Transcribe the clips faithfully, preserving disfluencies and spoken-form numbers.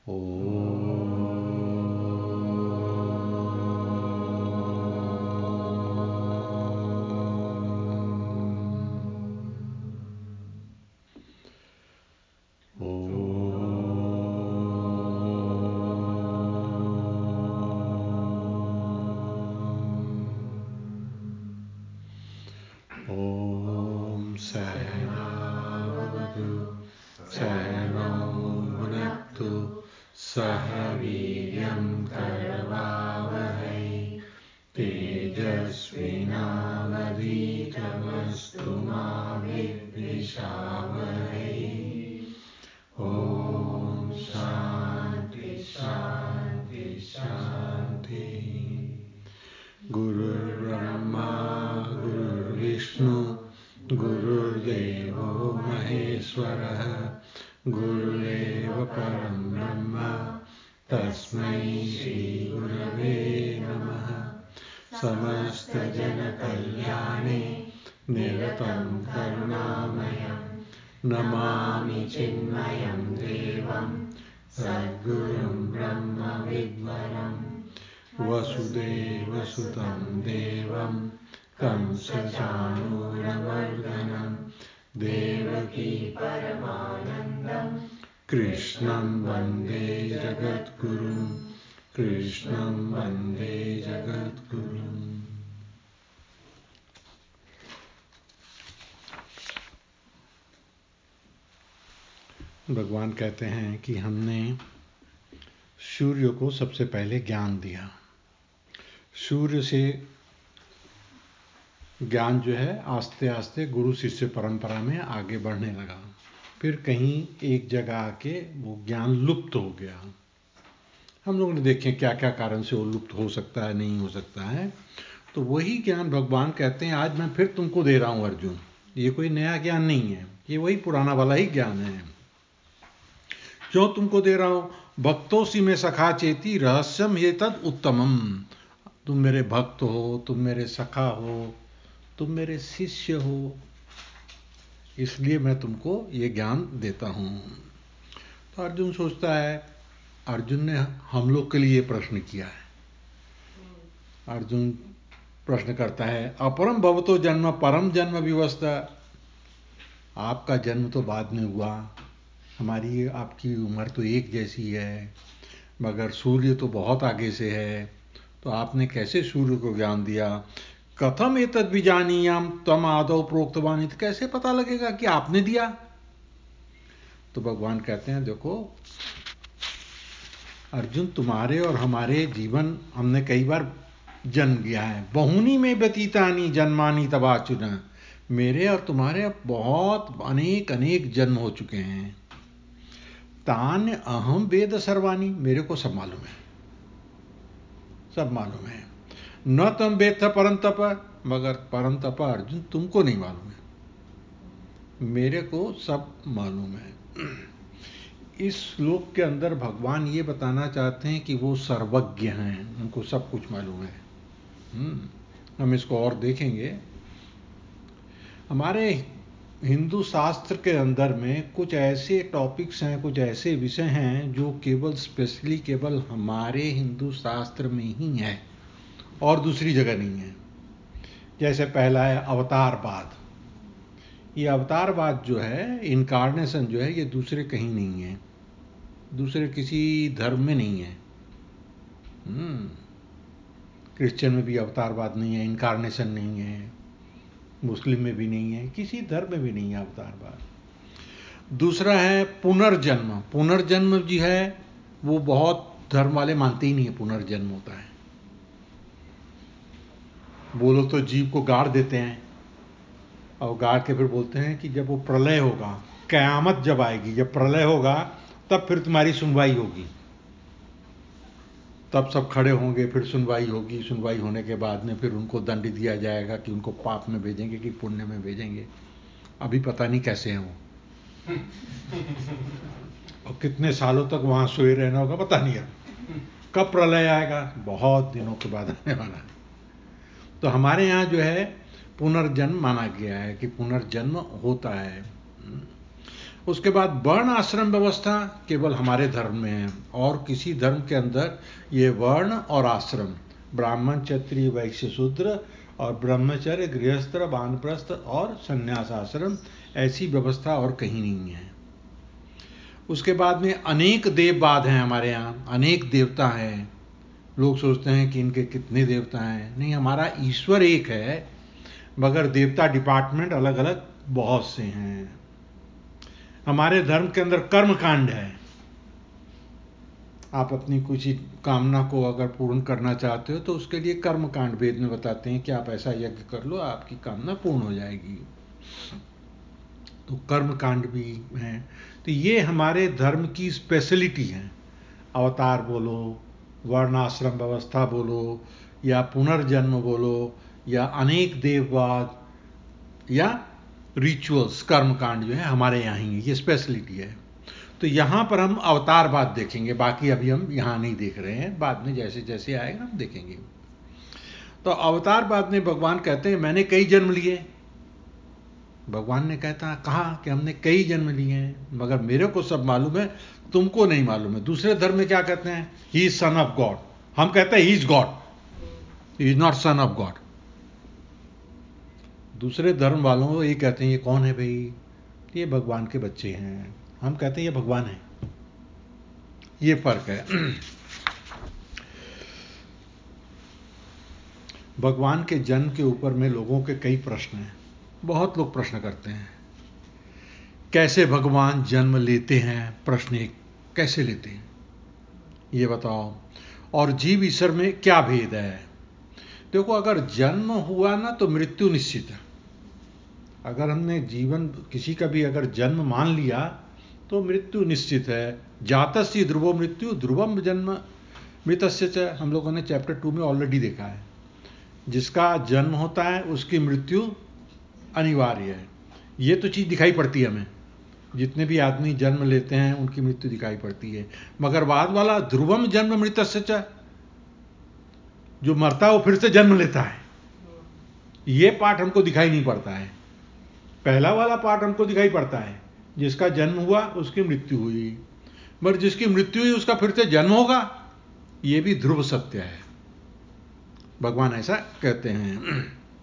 ॐ सहनावतु सहनौ भुनक्तु सह वीर्यं करवावहै तेजस्विनावधीतमस्तु मा विद्विषावहै। ॐ शान्ति शान्ति शान्ति। गुरुर्ब्रह्मा गुरुर्विष्णु गुरुर्देवो महेश्वरः गुरुरेव परं ब्रह्म तस्मै श्रीगुरवे नमः। समस्तजनकल्याणे निरतं करुणामयं नमामि चिन्मयं देवं सद्गुरुं ब्रह्मविद्वरं वसुदेवसुतं देवं कंसचाणूरमर्दनं देवकी परमानन्दं कृष्णं वन्दे जगद्गुरुं कृष्णं वन्दे जगद्गुरुम्। भगवान कहते हैं कि हमने सूर्य को सबसे पहले ज्ञान दिया। सूर्य से ज्ञान जो है आस्ते आस्ते गुरु शिष्य परंपरा में आगे बढ़ने लगा। फिर कहीं एक जगह आके वो ज्ञान लुप्त हो गया। हम लोगों ने देखे क्या क्या कारण से वो लुप्त हो सकता है, नहीं हो सकता है। तो वही ज्ञान भगवान कहते हैं आज मैं फिर तुमको दे रहा हूं अर्जुन। ये कोई नया ज्ञान नहीं है, ये वही पुराना वाला ही ज्ञान है। क्यों तुमको दे रहा हूं? भक्तोसी में सखा चेती रहस्यम ये तद उत्तमम। तुम मेरे भक्त हो, तुम मेरे सखा हो, तुम मेरे शिष्य हो, इसलिए मैं तुमको ये ज्ञान देता हूं। तो अर्जुन सोचता है, अर्जुन ने हम लोग के लिए प्रश्न किया है। अर्जुन प्रश्न करता है अपरम भवतो जन्म परम जन्म विवस्था। आपका जन्म तो बाद में हुआ, हमारी आपकी उम्र तो एक जैसी है, मगर सूर्य तो बहुत आगे से है। तो आपने कैसे सूर्य को ज्ञान दिया? कथम एतद् विजानीयाम तम आदौ प्रोक्तवानी। तो कैसे पता लगेगा कि आपने दिया? तो भगवान कहते हैं देखो अर्जुन, तुम्हारे और हमारे जीवन हमने कई बार जन्म लिया है। बहुनी में व्यतीतानी जन्मानी तवाचुन। मेरे और तुम्हारे बहुत अनेक अनेक जन्म हो चुके हैं। तान अहम वेद सर्वानी। मेरे को सब मालूम है, सब मालूम है। न तम वेत्थ परंतप। मगर परंतप अर्जुन तुमको नहीं मालूम है, मेरे को सब मालूम है। इस श्लोक के अंदर भगवान ये बताना चाहते हैं कि वो सर्वज्ञ हैं, उनको सब कुछ मालूम है। हम इसको और देखेंगे। हमारे हिंदू शास्त्र के अंदर में कुछ ऐसे टॉपिक्स हैं, कुछ ऐसे विषय हैं जो केवल स्पेशली केवल हमारे हिंदू शास्त्र में ही है और दूसरी जगह नहीं है। जैसे पहला है अवतारवाद। ये अवतारवाद जो है, इनकार्नेशन जो है, ये दूसरे कहीं नहीं है, दूसरे किसी धर्म में नहीं है। क्रिश्चियन में भी अवतारवाद नहीं है, इनकार्नेशन नहीं है। मुस्लिम में भी नहीं है, किसी धर्म में भी नहीं है अवतारवाद। दूसरा है पुनर्जन्म। पुनर्जन्म जी है वो बहुत धर्म वाले मानते ही नहीं है पुनर्जन्म होता है। वो लोग तो जीव को गाड़ देते हैं और गाड़ के फिर बोलते हैं कि जब वो प्रलय होगा, कयामत जब आएगी, जब प्रलय होगा तब फिर तुम्हारी सुनवाई होगी, तब सब खड़े होंगे, फिर सुनवाई होगी। सुनवाई होने के बाद में फिर उनको दंड दिया जाएगा कि उनको पाप में भेजेंगे कि पुण्य में भेजेंगे। अभी पता नहीं कैसे हैं वो और कितने सालों तक वहां सोए रहना होगा पता नहीं। अब कब प्रलय आएगा, बहुत दिनों के बाद आने वाला है। तो हमारे यहाँ जो है पुनर्जन्म माना गया है कि पुनर्जन्म होता है। उसके बाद वर्ण आश्रम व्यवस्था केवल हमारे धर्म में है, और किसी धर्म के अंदर ये वर्ण और आश्रम, ब्राह्मण क्षत्रिय वैश्य शूद्र और ब्रह्मचर्य गृहस्थ वानप्रस्थ और संन्यास आश्रम, ऐसी व्यवस्था और कहीं नहीं है। उसके बाद में अनेक देववाद हैं हमारे यहाँ, अनेक देवता हैं। लोग सोचते हैं कि इनके कितने देवता हैं, नहीं, हमारा ईश्वर एक है, मगर देवता डिपार्टमेंट अलग अलग बहुत से हैं। हमारे धर्म के अंदर कर्म कांड है। आप अपनी कुछ कामना को अगर पूर्ण करना चाहते हो तो उसके लिए कर्म कांड वेद में बताते हैं कि आप ऐसा यज्ञ कर लो, आपकी कामना पूर्ण हो जाएगी। तो कर्म कांड भी है। तो ये हमारे धर्म की स्पेशलिटी है। अवतार बोलो, वर्णाश्रम व्यवस्था बोलो, या पुनर्जन्म बोलो, या अनेक देववाद, या रिचुअल्स, कर्म कांड जो है हमारे यहाँ ही, ये स्पेशलिटी है। तो यहाँ पर हम अवतारवाद देखेंगे, बाकी अभी हम यहाँ नहीं देख रहे हैं, बाद में जैसे जैसे आएगा हम देखेंगे। तो अवतारवाद में भगवान कहते हैं मैंने कई जन्म लिए। भगवान ने कहता कहा कि हमने कई जन्म लिए हैं, मगर मेरे को सब मालूम है, तुमको नहीं मालूम है। दूसरे धर्म में क्या कहते हैं? He is son of God. हम कहते हैं he is God, he is not son of God. दूसरे धर्म वालों को ये कहते हैं ये कौन है भाई? ये भगवान के बच्चे हैं। हम कहते हैं ये भगवान है। ये फर्क है। भगवान के जन्म के ऊपर में लोगों के कई प्रश्न हैं। बहुत लोग प्रश्न करते हैं कैसे भगवान जन्म लेते हैं। प्रश्न एक, कैसे लेते हैं ये बताओ, और जीव ईश्वर में क्या भेद है। देखो, अगर जन्म हुआ ना तो मृत्यु निश्चित है। अगर हमने जीवन किसी का भी अगर जन्म मान लिया तो मृत्यु निश्चित है। जातस्य ध्रुवो मृत्यु ध्रुवम जन्म मृतस्य च, हम लोगों ने चैप्टर टू में ऑलरेडी देखा है। जिसका जन्म होता है उसकी मृत्यु अनिवार्य है। ये तो चीज़ दिखाई पड़ती है हमें, जितने भी आदमी जन्म लेते हैं उनकी मृत्यु दिखाई पड़ती है। मगर बाद वाला ध्रुवम जन्म मृतस्य च, जो मरता है वो फिर से जन्म लेता है, ये पार्ट हमको दिखाई नहीं पड़ता है। पहला वाला पार्ट हमको दिखाई पड़ता है, जिसका जन्म हुआ उसकी मृत्यु हुई, मगर जिसकी मृत्यु हुई उसका फिर से जन्म होगा, ये भी ध्रुव सत्य है। भगवान ऐसा कहते हैं।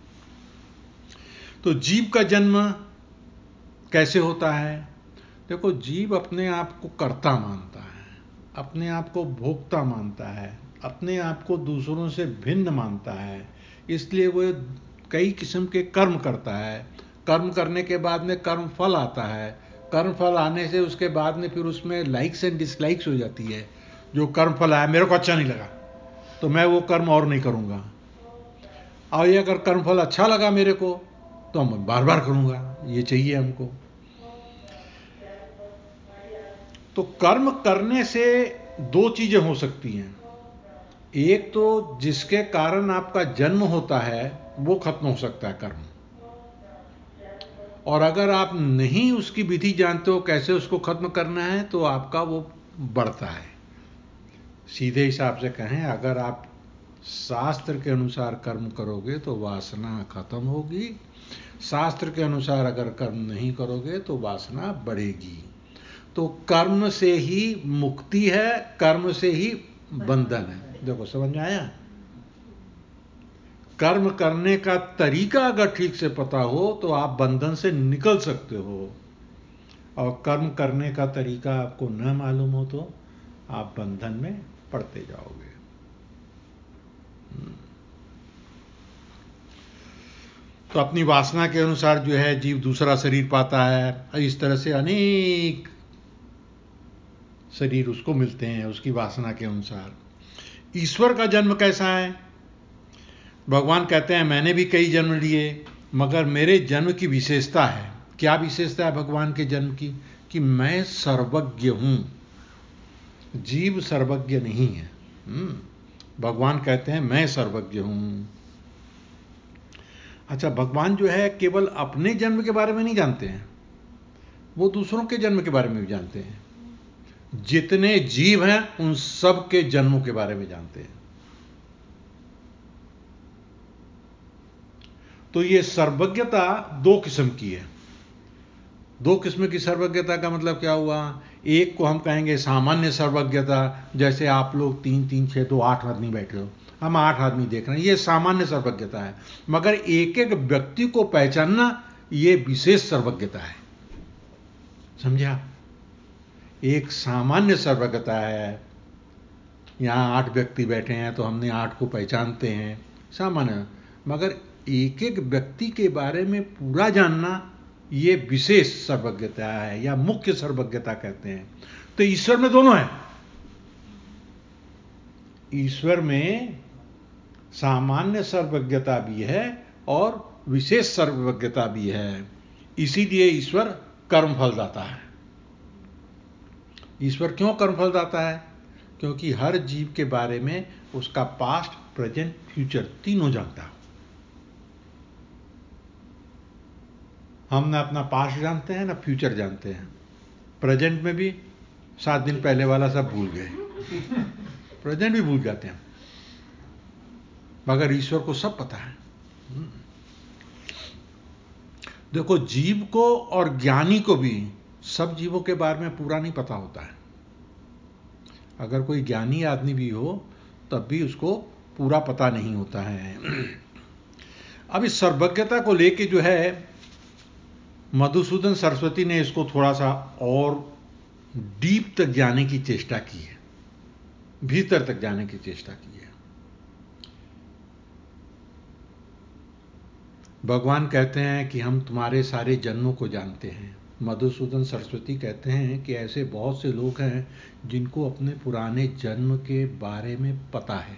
तो जीव का जन्म कैसे होता है? देखो, जीव अपने आप को कर्ता मानता है, अपने आप को भोक्ता मानता है, अपने आप को दूसरों से भिन्न मानता है, इसलिए वो कई किस्म के कर्म करता है। कर्म करने के बाद में कर्म फल आता है। कर्म फल आने से उसके बाद में फिर उसमें लाइक्स एंड डिसलाइक्स हो जाती है। जो कर्म फल आया मेरे को अच्छा नहीं लगा तो मैं वो कर्म और नहीं करूँगा, और ये अगर कर्म फल अच्छा लगा मेरे को तो मैं बार बार करूँगा। ये चाहिए हमको। तो कर्म करने से दो चीज़ें हो सकती हैं। एक तो जिसके कारण आपका जन्म होता है वो खत्म हो सकता है कर्म, और अगर आप नहीं उसकी विधि जानते हो कैसे उसको खत्म करना है तो आपका वो बढ़ता है। सीधे हिसाब से कहें, अगर आप शास्त्र के अनुसार कर्म करोगे तो वासना खत्म होगी, शास्त्र के अनुसार अगर कर्म नहीं करोगे तो वासना बढ़ेगी। तो कर्म से ही मुक्ति है, कर्म से ही बंधन है। देखो, समझ में आया? कर्म करने का तरीका अगर ठीक से पता हो तो आप बंधन से निकल सकते हो, और कर्म करने का तरीका आपको न मालूम हो तो आप बंधन में पड़ते जाओगे। तो अपनी वासना के अनुसार जो है जीव दूसरा शरीर पाता है। इस तरह से अनेक शरीर उसको मिलते हैं उसकी वासना के अनुसार। ईश्वर का जन्म कैसा है? भगवान कहते हैं मैंने भी कई जन्म लिए, मगर मेरे जन्म की विशेषता है। क्या विशेषता है भगवान के जन्म की? कि मैं सर्वज्ञ हूं। जीव सर्वज्ञ नहीं है। भगवान कहते हैं मैं सर्वज्ञ हूं। अच्छा, भगवान जो है केवल अपने जन्म के बारे में नहीं जानते हैं, वो दूसरों के जन्म के बारे में भी जानते हैं। जितने जीव हैं उन सब के जन्मों के बारे में जानते हैं। तो ये सर्वज्ञता दो किस्म की है। दो किस्म की सर्वज्ञता का मतलब क्या हुआ? एक को हम कहेंगे सामान्य सर्वज्ञता, जैसे आप लोग तीन तीन छः दो आठ आदमी बैठे हो, हम आठ आदमी देख रहे हैं, ये सामान्य सर्वज्ञता है। मगर एक एक व्यक्ति को पहचानना ये विशेष सर्वज्ञता है। समझा? एक सामान्य सर्वज्ञता है, यहाँ आठ व्यक्ति बैठे हैं तो हमने आठ को पहचानते हैं, सामान्य। मगर एक एक व्यक्ति के बारे में पूरा जानना ये विशेष सर्वज्ञता है, या मुख्य सर्वज्ञता कहते हैं। तो ईश्वर में दोनों है। ईश्वर में सामान्य सर्वज्ञता भी है और विशेष सर्वज्ञता भी है। इसीलिए ईश्वर कर्मफल दाता है। ईश्वर क्यों कर्मफल दाता है? क्योंकि हर जीव के बारे में उसका पास्ट, प्रेजेंट, फ्यूचर तीनों जानता है। हम ना अपना पास्ट जानते हैं ना फ्यूचर जानते हैं। प्रेजेंट में भी सात दिन पहले वाला सब भूल गए, प्रेजेंट भी भूल जाते हैं। मगर ईश्वर को सब पता है। देखो, जीव को और ज्ञानी को भी सब जीवों के बारे में पूरा नहीं पता होता है। अगर कोई ज्ञानी आदमी भी हो तब भी उसको पूरा पता नहीं होता है। अब इस सर्वज्ञता को लेके जो है मधुसूदन सरस्वती ने इसको थोड़ा सा और डीप तक जाने की चेष्टा की है, भीतर तक जाने की चेष्टा की है। भगवान कहते हैं कि हम तुम्हारे सारे जन्मों को जानते हैं। मधुसूदन सरस्वती कहते हैं कि ऐसे बहुत से लोग हैं जिनको अपने पुराने जन्म के बारे में पता है।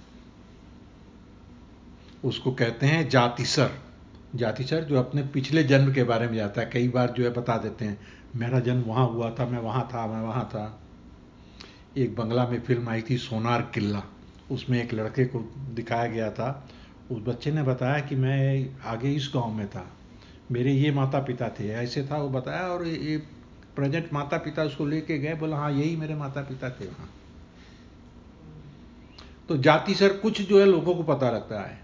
उसको कहते हैं जातिसर। जातिसर जो अपने पिछले जन्म के बारे में जाता है। कई बार जो है बता देते हैं, मेरा जन्म वहाँ हुआ था, मैं वहाँ था, मैं वहाँ था। एक बंगला में फिल्म आई थी सोनार किला, उसमें एक लड़के को दिखाया गया था। उस बच्चे ने बताया कि मैं आगे इस गांव में था, मेरे ये माता पिता थे, ऐसे था वो बताया। और ये प्रेजेंट माता पिता उसको लेके गए, बोला हाँ यही मेरे माता पिता थे वहाँ। तो जातिसर कुछ जो है लोगों को पता लगता है।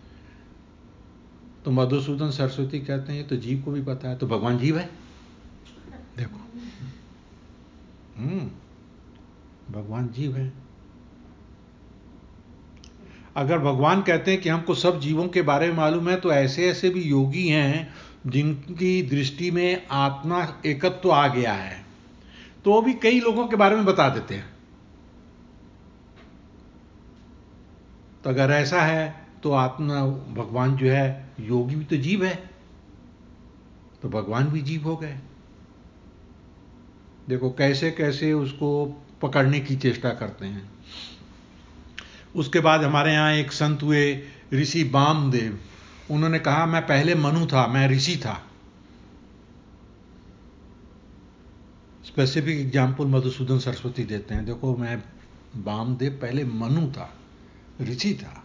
तो मधुसूदन सरस्वती कहते हैं ये तो जीव को भी पता है, तो भगवान जीव है। देखो, हम्म भगवान जीव है। अगर भगवान कहते हैं कि हमको सब जीवों के बारे में मालूम है, तो ऐसे ऐसे भी योगी हैं जिनकी दृष्टि में आत्मा एकत्व तो आ गया है, तो वो भी कई लोगों के बारे में बता देते हैं। तो अगर ऐसा है तो आत्मा, भगवान जो है योगी भी तो जीव है, तो भगवान भी जीव हो गए। देखो कैसे कैसे उसको पकड़ने की चेष्टा करते हैं। उसके बाद हमारे यहाँ एक संत हुए ऋषि वामदेव। उन्होंने कहा मैं पहले मनु था, मैं ऋषि था। स्पेसिफिक एग्जाम्पल मधुसूदन सरस्वती देते हैं, देखो मैं वामदेव पहले मनु था, ऋषि था।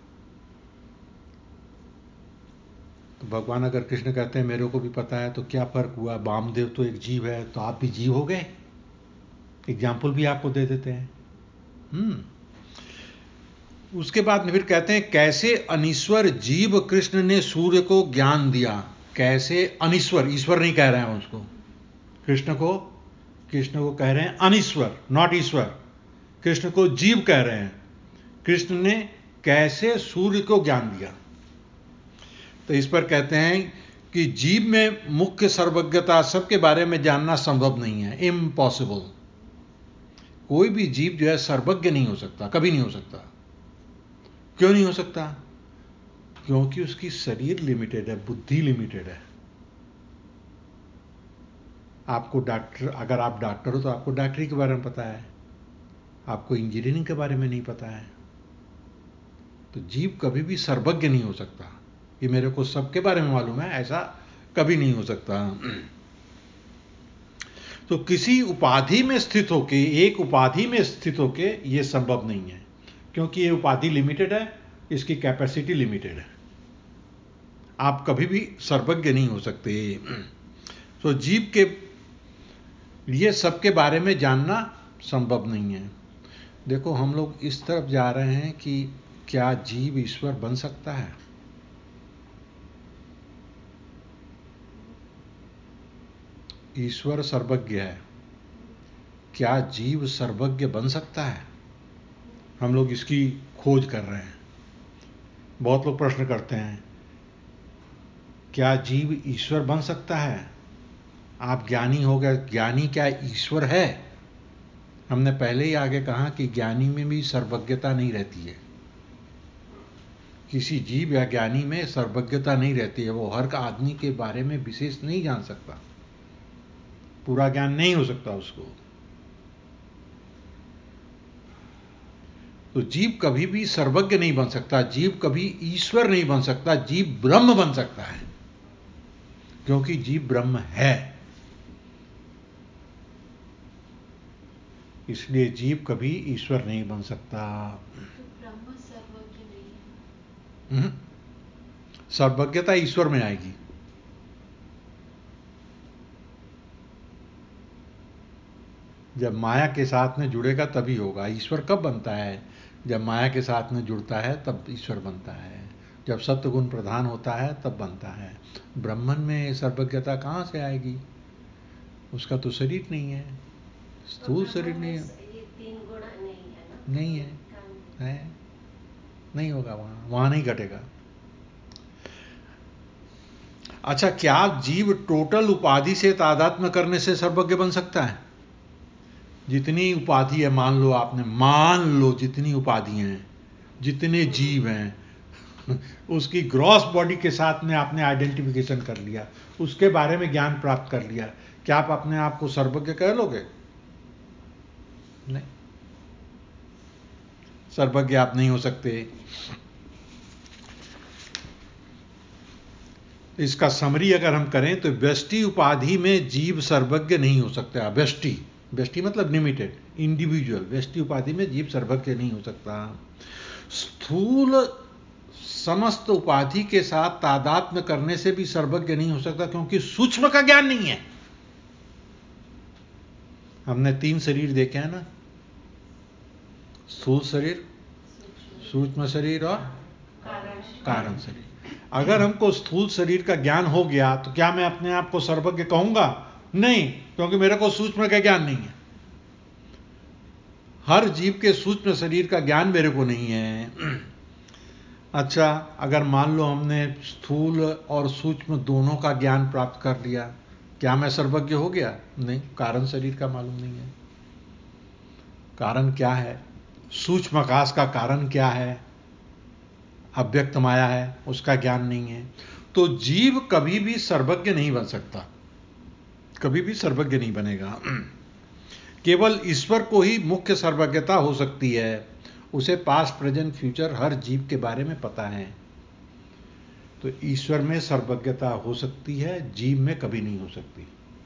तो भगवान अगर कृष्ण कहते हैं मेरे को भी पता है, तो क्या फर्क हुआ? वामदेव तो एक जीव है, तो आप भी जीव हो गए। एग्जाम्पल भी आपको दे देते हैं। हम्म उसके बाद फिर कहते हैं कैसे अनीश्वर जीव कृष्ण ने सूर्य को ज्ञान दिया। कैसे अनीश्वर, ईश्वर नहीं कह रहे हैं उसको, कृष्ण को कृष्ण को कह रहे हैं अनीश्वर, नॉट ईश्वर। कृष्ण को जीव कह रहे हैं। कृष्ण ने कैसे सूर्य को ज्ञान दिया। तो इस पर कहते हैं कि जीव में मुख्य सर्वज्ञता, सबके बारे में जानना संभव नहीं है, इम्पॉसिबल। कोई भी जीव जो है सर्वज्ञ नहीं हो सकता, कभी नहीं हो सकता। क्यों नहीं हो सकता? क्योंकि उसकी शरीर लिमिटेड है, बुद्धि लिमिटेड है। आपको डॉक्टर, अगर आप डॉक्टर हो तो आपको डॉक्टरी के बारे में पता है, आपको इंजीनियरिंग के बारे में नहीं पता है। तो जीव कभी भी सर्वज्ञ नहीं हो सकता कि मेरे को सबके बारे में मालूम है, ऐसा कभी नहीं हो सकता। तो किसी उपाधि में स्थित होके, एक उपाधि में स्थित होके ये संभव नहीं है, क्योंकि ये उपाधि लिमिटेड है, इसकी कैपेसिटी लिमिटेड है। आप कभी भी सर्वज्ञ नहीं हो सकते। तो जीव के लिए सबके बारे में जानना संभव नहीं है। देखो हम लोग इस तरफ जा रहे हैं कि क्या जीव ईश्वर बन सकता है? ईश्वर सर्वज्ञ है, क्या जीव सर्वज्ञ बन सकता है? हम लोग इसकी खोज कर रहे हैं। बहुत लोग प्रश्न करते हैं, क्या जीव ईश्वर बन सकता है? आप ज्ञानी हो गए, ज्ञानी क्या ईश्वर है? हमने पहले ही आगे कहा कि ज्ञानी में भी सर्वज्ञता नहीं रहती है। किसी जीव या ज्ञानी में सर्वज्ञता नहीं रहती है। वो हर का आदमी के बारे में विशेष नहीं जान सकता, पूरा ज्ञान नहीं हो सकता उसको। तो जीव कभी भी सर्वज्ञ नहीं बन सकता, जीव कभी ईश्वर नहीं बन सकता, जीव ब्रह्म बन सकता है, क्योंकि जीव ब्रह्म है। इसलिए जीव कभी ईश्वर नहीं बन सकता। तो ब्रह्म सर्वज्ञ नहीं है। सर्वज्ञता ईश्वर में आएगी। जब माया के साथ में जुड़ेगा तभी होगा। ईश्वर कब बनता है? जब माया के साथ में जुड़ता है तब ईश्वर बनता है। जब सत्वगुण प्रधान होता है तब बनता है। ब्रह्मन में सर्वज्ञता कहाँ से आएगी? उसका तो शरीर नहीं है, स्थूल शरीर नहीं है। ये तीन गुण नहीं है ना? नहीं है, है नहीं होगा, वहां वहां नहीं घटेगा। अच्छा, क्या जीव टोटल उपाधि से तादात्म्य करने से सर्वज्ञ बन सकता है? जितनी उपाधि है, मान लो आपने, मान लो जितनी उपाधि हैं, जितने जीव हैं, उसकी ग्रॉस बॉडी के साथ में आपने आइडेंटिफिकेशन कर लिया, उसके बारे में ज्ञान प्राप्त कर लिया, क्या आप अपने आप को सर्वज्ञ कह लोगे? नहीं, सर्वज्ञ आप नहीं हो सकते। इसका समरी अगर हम करें तो व्यष्टि उपाधि में जीव सर्वज्ञ नहीं हो सकता। व्यष्टि, व्यष्टि मतलब लिमिटेड, इंडिविजुअल। व्यष्टि उपाधि में जीव सर्वज्ञ नहीं हो सकता। स्थूल समस्त उपाधि के साथ तादात्म्य करने से भी सर्वज्ञ नहीं हो सकता, क्योंकि सूक्ष्म का ज्ञान नहीं है। हमने तीन शरीर देखे हैं ना, स्थूल शरीर, सूक्ष्म शरीर और कारण शरीर। अगर हमको स्थूल शरीर का ज्ञान हो गया तो क्या मैं अपने आप को सर्वज्ञ कहूंगा? नहीं, क्योंकि मेरे को सूक्ष्म का ज्ञान नहीं है। हर जीव के सूक्ष्म शरीर का ज्ञान मेरे को नहीं है। अच्छा, अगर मान लो हमने स्थूल और सूक्ष्म दोनों का ज्ञान प्राप्त कर लिया, क्या मैं सर्वज्ञ हो गया? नहीं, कारण शरीर का मालूम नहीं है। कारण क्या है? सूक्ष्म आकाश का कारण क्या है? अव्यक्त माया है, उसका ज्ञान नहीं है। तो जीव कभी भी सर्वज्ञ नहीं बन सकता, कभी भी सर्वज्ञ नहीं बनेगा। केवल ईश्वर को ही मुख्य सर्वज्ञता हो सकती है। उसे पास्ट प्रेजेंट फ्यूचर हर जीव के बारे में पता है। तो ईश्वर में सर्वज्ञता हो सकती है, जीव में कभी नहीं हो सकती।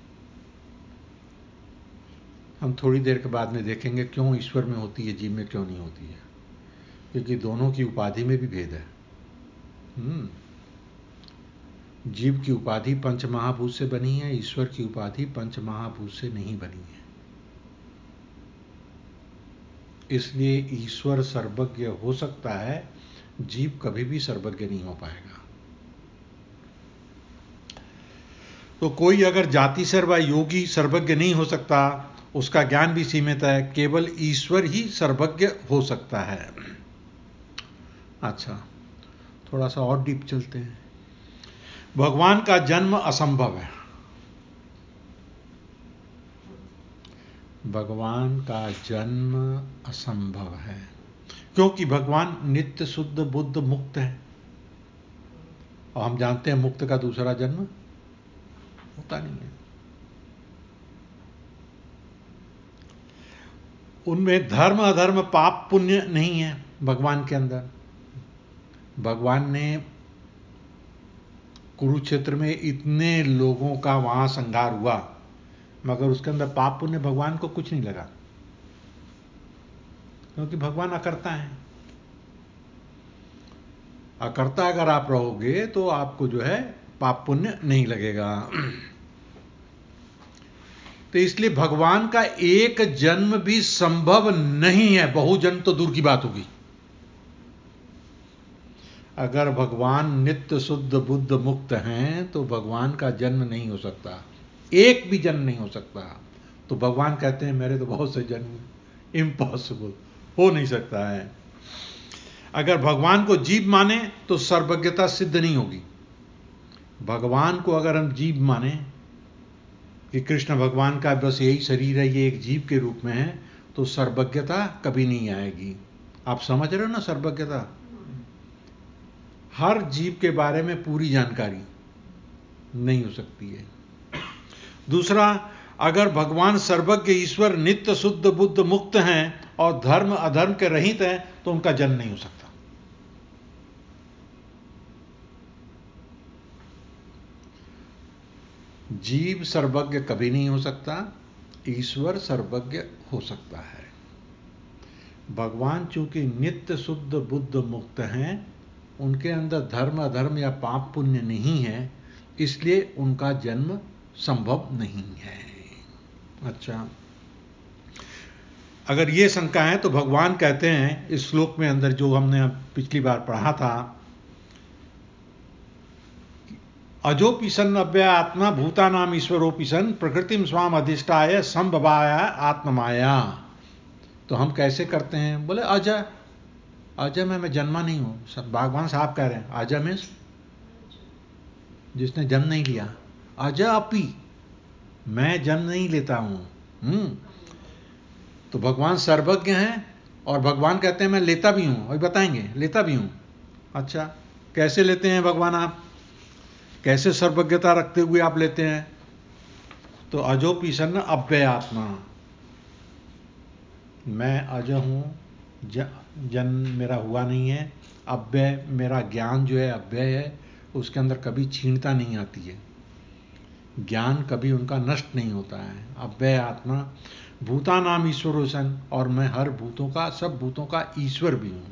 हम थोड़ी देर के बाद में देखेंगे क्यों ईश्वर में होती है, जीव में क्यों नहीं होती है। क्योंकि दोनों की उपाधि में भी भेद है। हम्म जीव की उपाधि पंच महाभूत से बनी है, ईश्वर की उपाधि पंच महाभूत से नहीं बनी है। इसलिए ईश्वर सर्वज्ञ हो सकता है, जीव कभी भी सर्वज्ञ नहीं हो पाएगा। तो कोई अगर जाति सर्व योगी सर्वज्ञ नहीं हो सकता, उसका ज्ञान भी सीमित है, केवल ईश्वर ही सर्वज्ञ हो सकता है। अच्छा, थोड़ा सा और डीप चलते हैं। भगवान का जन्म असंभव है। भगवान का जन्म असंभव है, क्योंकि भगवान नित्य शुद्ध बुद्ध मुक्त है। और हम जानते हैं मुक्त का दूसरा जन्म होता नहीं है। उनमें धर्म अधर्म पाप पुण्य नहीं है भगवान के अंदर। भगवान ने कुरुक्षेत्र में इतने लोगों का वहां संहार हुआ, मगर उसके अंदर पाप पुण्य भगवान को कुछ नहीं लगा, क्योंकि भगवान अकर्ता है। अकर्ता अगर आप रहोगे तो आपको जो है पाप पुण्य नहीं लगेगा। तो इसलिए भगवान का एक जन्म भी संभव नहीं है। बहुजन्म तो दूर की बात होगी। अगर भगवान नित्य शुद्ध बुद्ध मुक्त हैं तो भगवान का जन्म नहीं हो सकता। एक भी जन्म नहीं हो सकता। तो भगवान कहते हैं मेरे तो बहुत से जन्म, इम्पॉसिबल, हो नहीं सकता है। अगर भगवान को जीव माने तो सर्वज्ञता सिद्ध नहीं होगी। भगवान को अगर हम जीव माने कि कृष्ण भगवान का बस यही शरीर है, ये एक जीव के रूप में है, तो सर्वज्ञता कभी नहीं आएगी। आप समझ रहे हो ना सर्वज्ञता? हर जीव के बारे में पूरी जानकारी नहीं हो सकती है। दूसरा, अगर भगवान सर्वज्ञ ईश्वर नित्य शुद्ध बुद्ध मुक्त हैं और धर्म अधर्म के रहित हैं तो उनका जन्म नहीं हो सकता। जीव सर्वज्ञ कभी नहीं हो सकता, ईश्वर सर्वज्ञ हो सकता है। भगवान चूंकि नित्य शुद्ध बुद्ध मुक्त हैं, उनके अंदर धर्म अधर्म या पाप पुण्य नहीं है, इसलिए उनका जन्म संभव नहीं है। अच्छा, अगर ये शंका है तो भगवान कहते हैं इस श्लोक में अंदर जो हमने पिछली बार पढ़ा था, अजोपि सन् अव्यय आत्मा भूतानाम ईश्वरोपि सन् प्रकृतिम स्वाम अधिष्ठाय संभवाय आत्ममाया। तो हम कैसे करते हैं? बोले अजय, अजय में मैं जन्मा नहीं हूं। भगवान साहब कह रहे हैं अजय में जिसने जन्म नहीं लिया, अजय अपि, मैं जन्म नहीं लेता हूं। हम्म तो भगवान सर्वज्ञ हैं और भगवान कहते हैं मैं लेता भी हूं, और बताएंगे लेता भी हूं। अच्छा, कैसे लेते हैं भगवान? आप कैसे सर्वज्ञता रखते हुए आप लेते हैं? तो अजोपि सन् अव्यय आत्मा, मैं अजय हूं, जन्म मेरा हुआ नहीं है। अव्यय, मेरा ज्ञान जो है अव्यय है, उसके अंदर कभी क्षीणता नहीं आती है, ज्ञान कभी उनका नष्ट नहीं होता है। अव्यय आत्मा भूतानाम ईश्वरो सन, और मैं हर भूतों का, सब भूतों का ईश्वर भी हूं।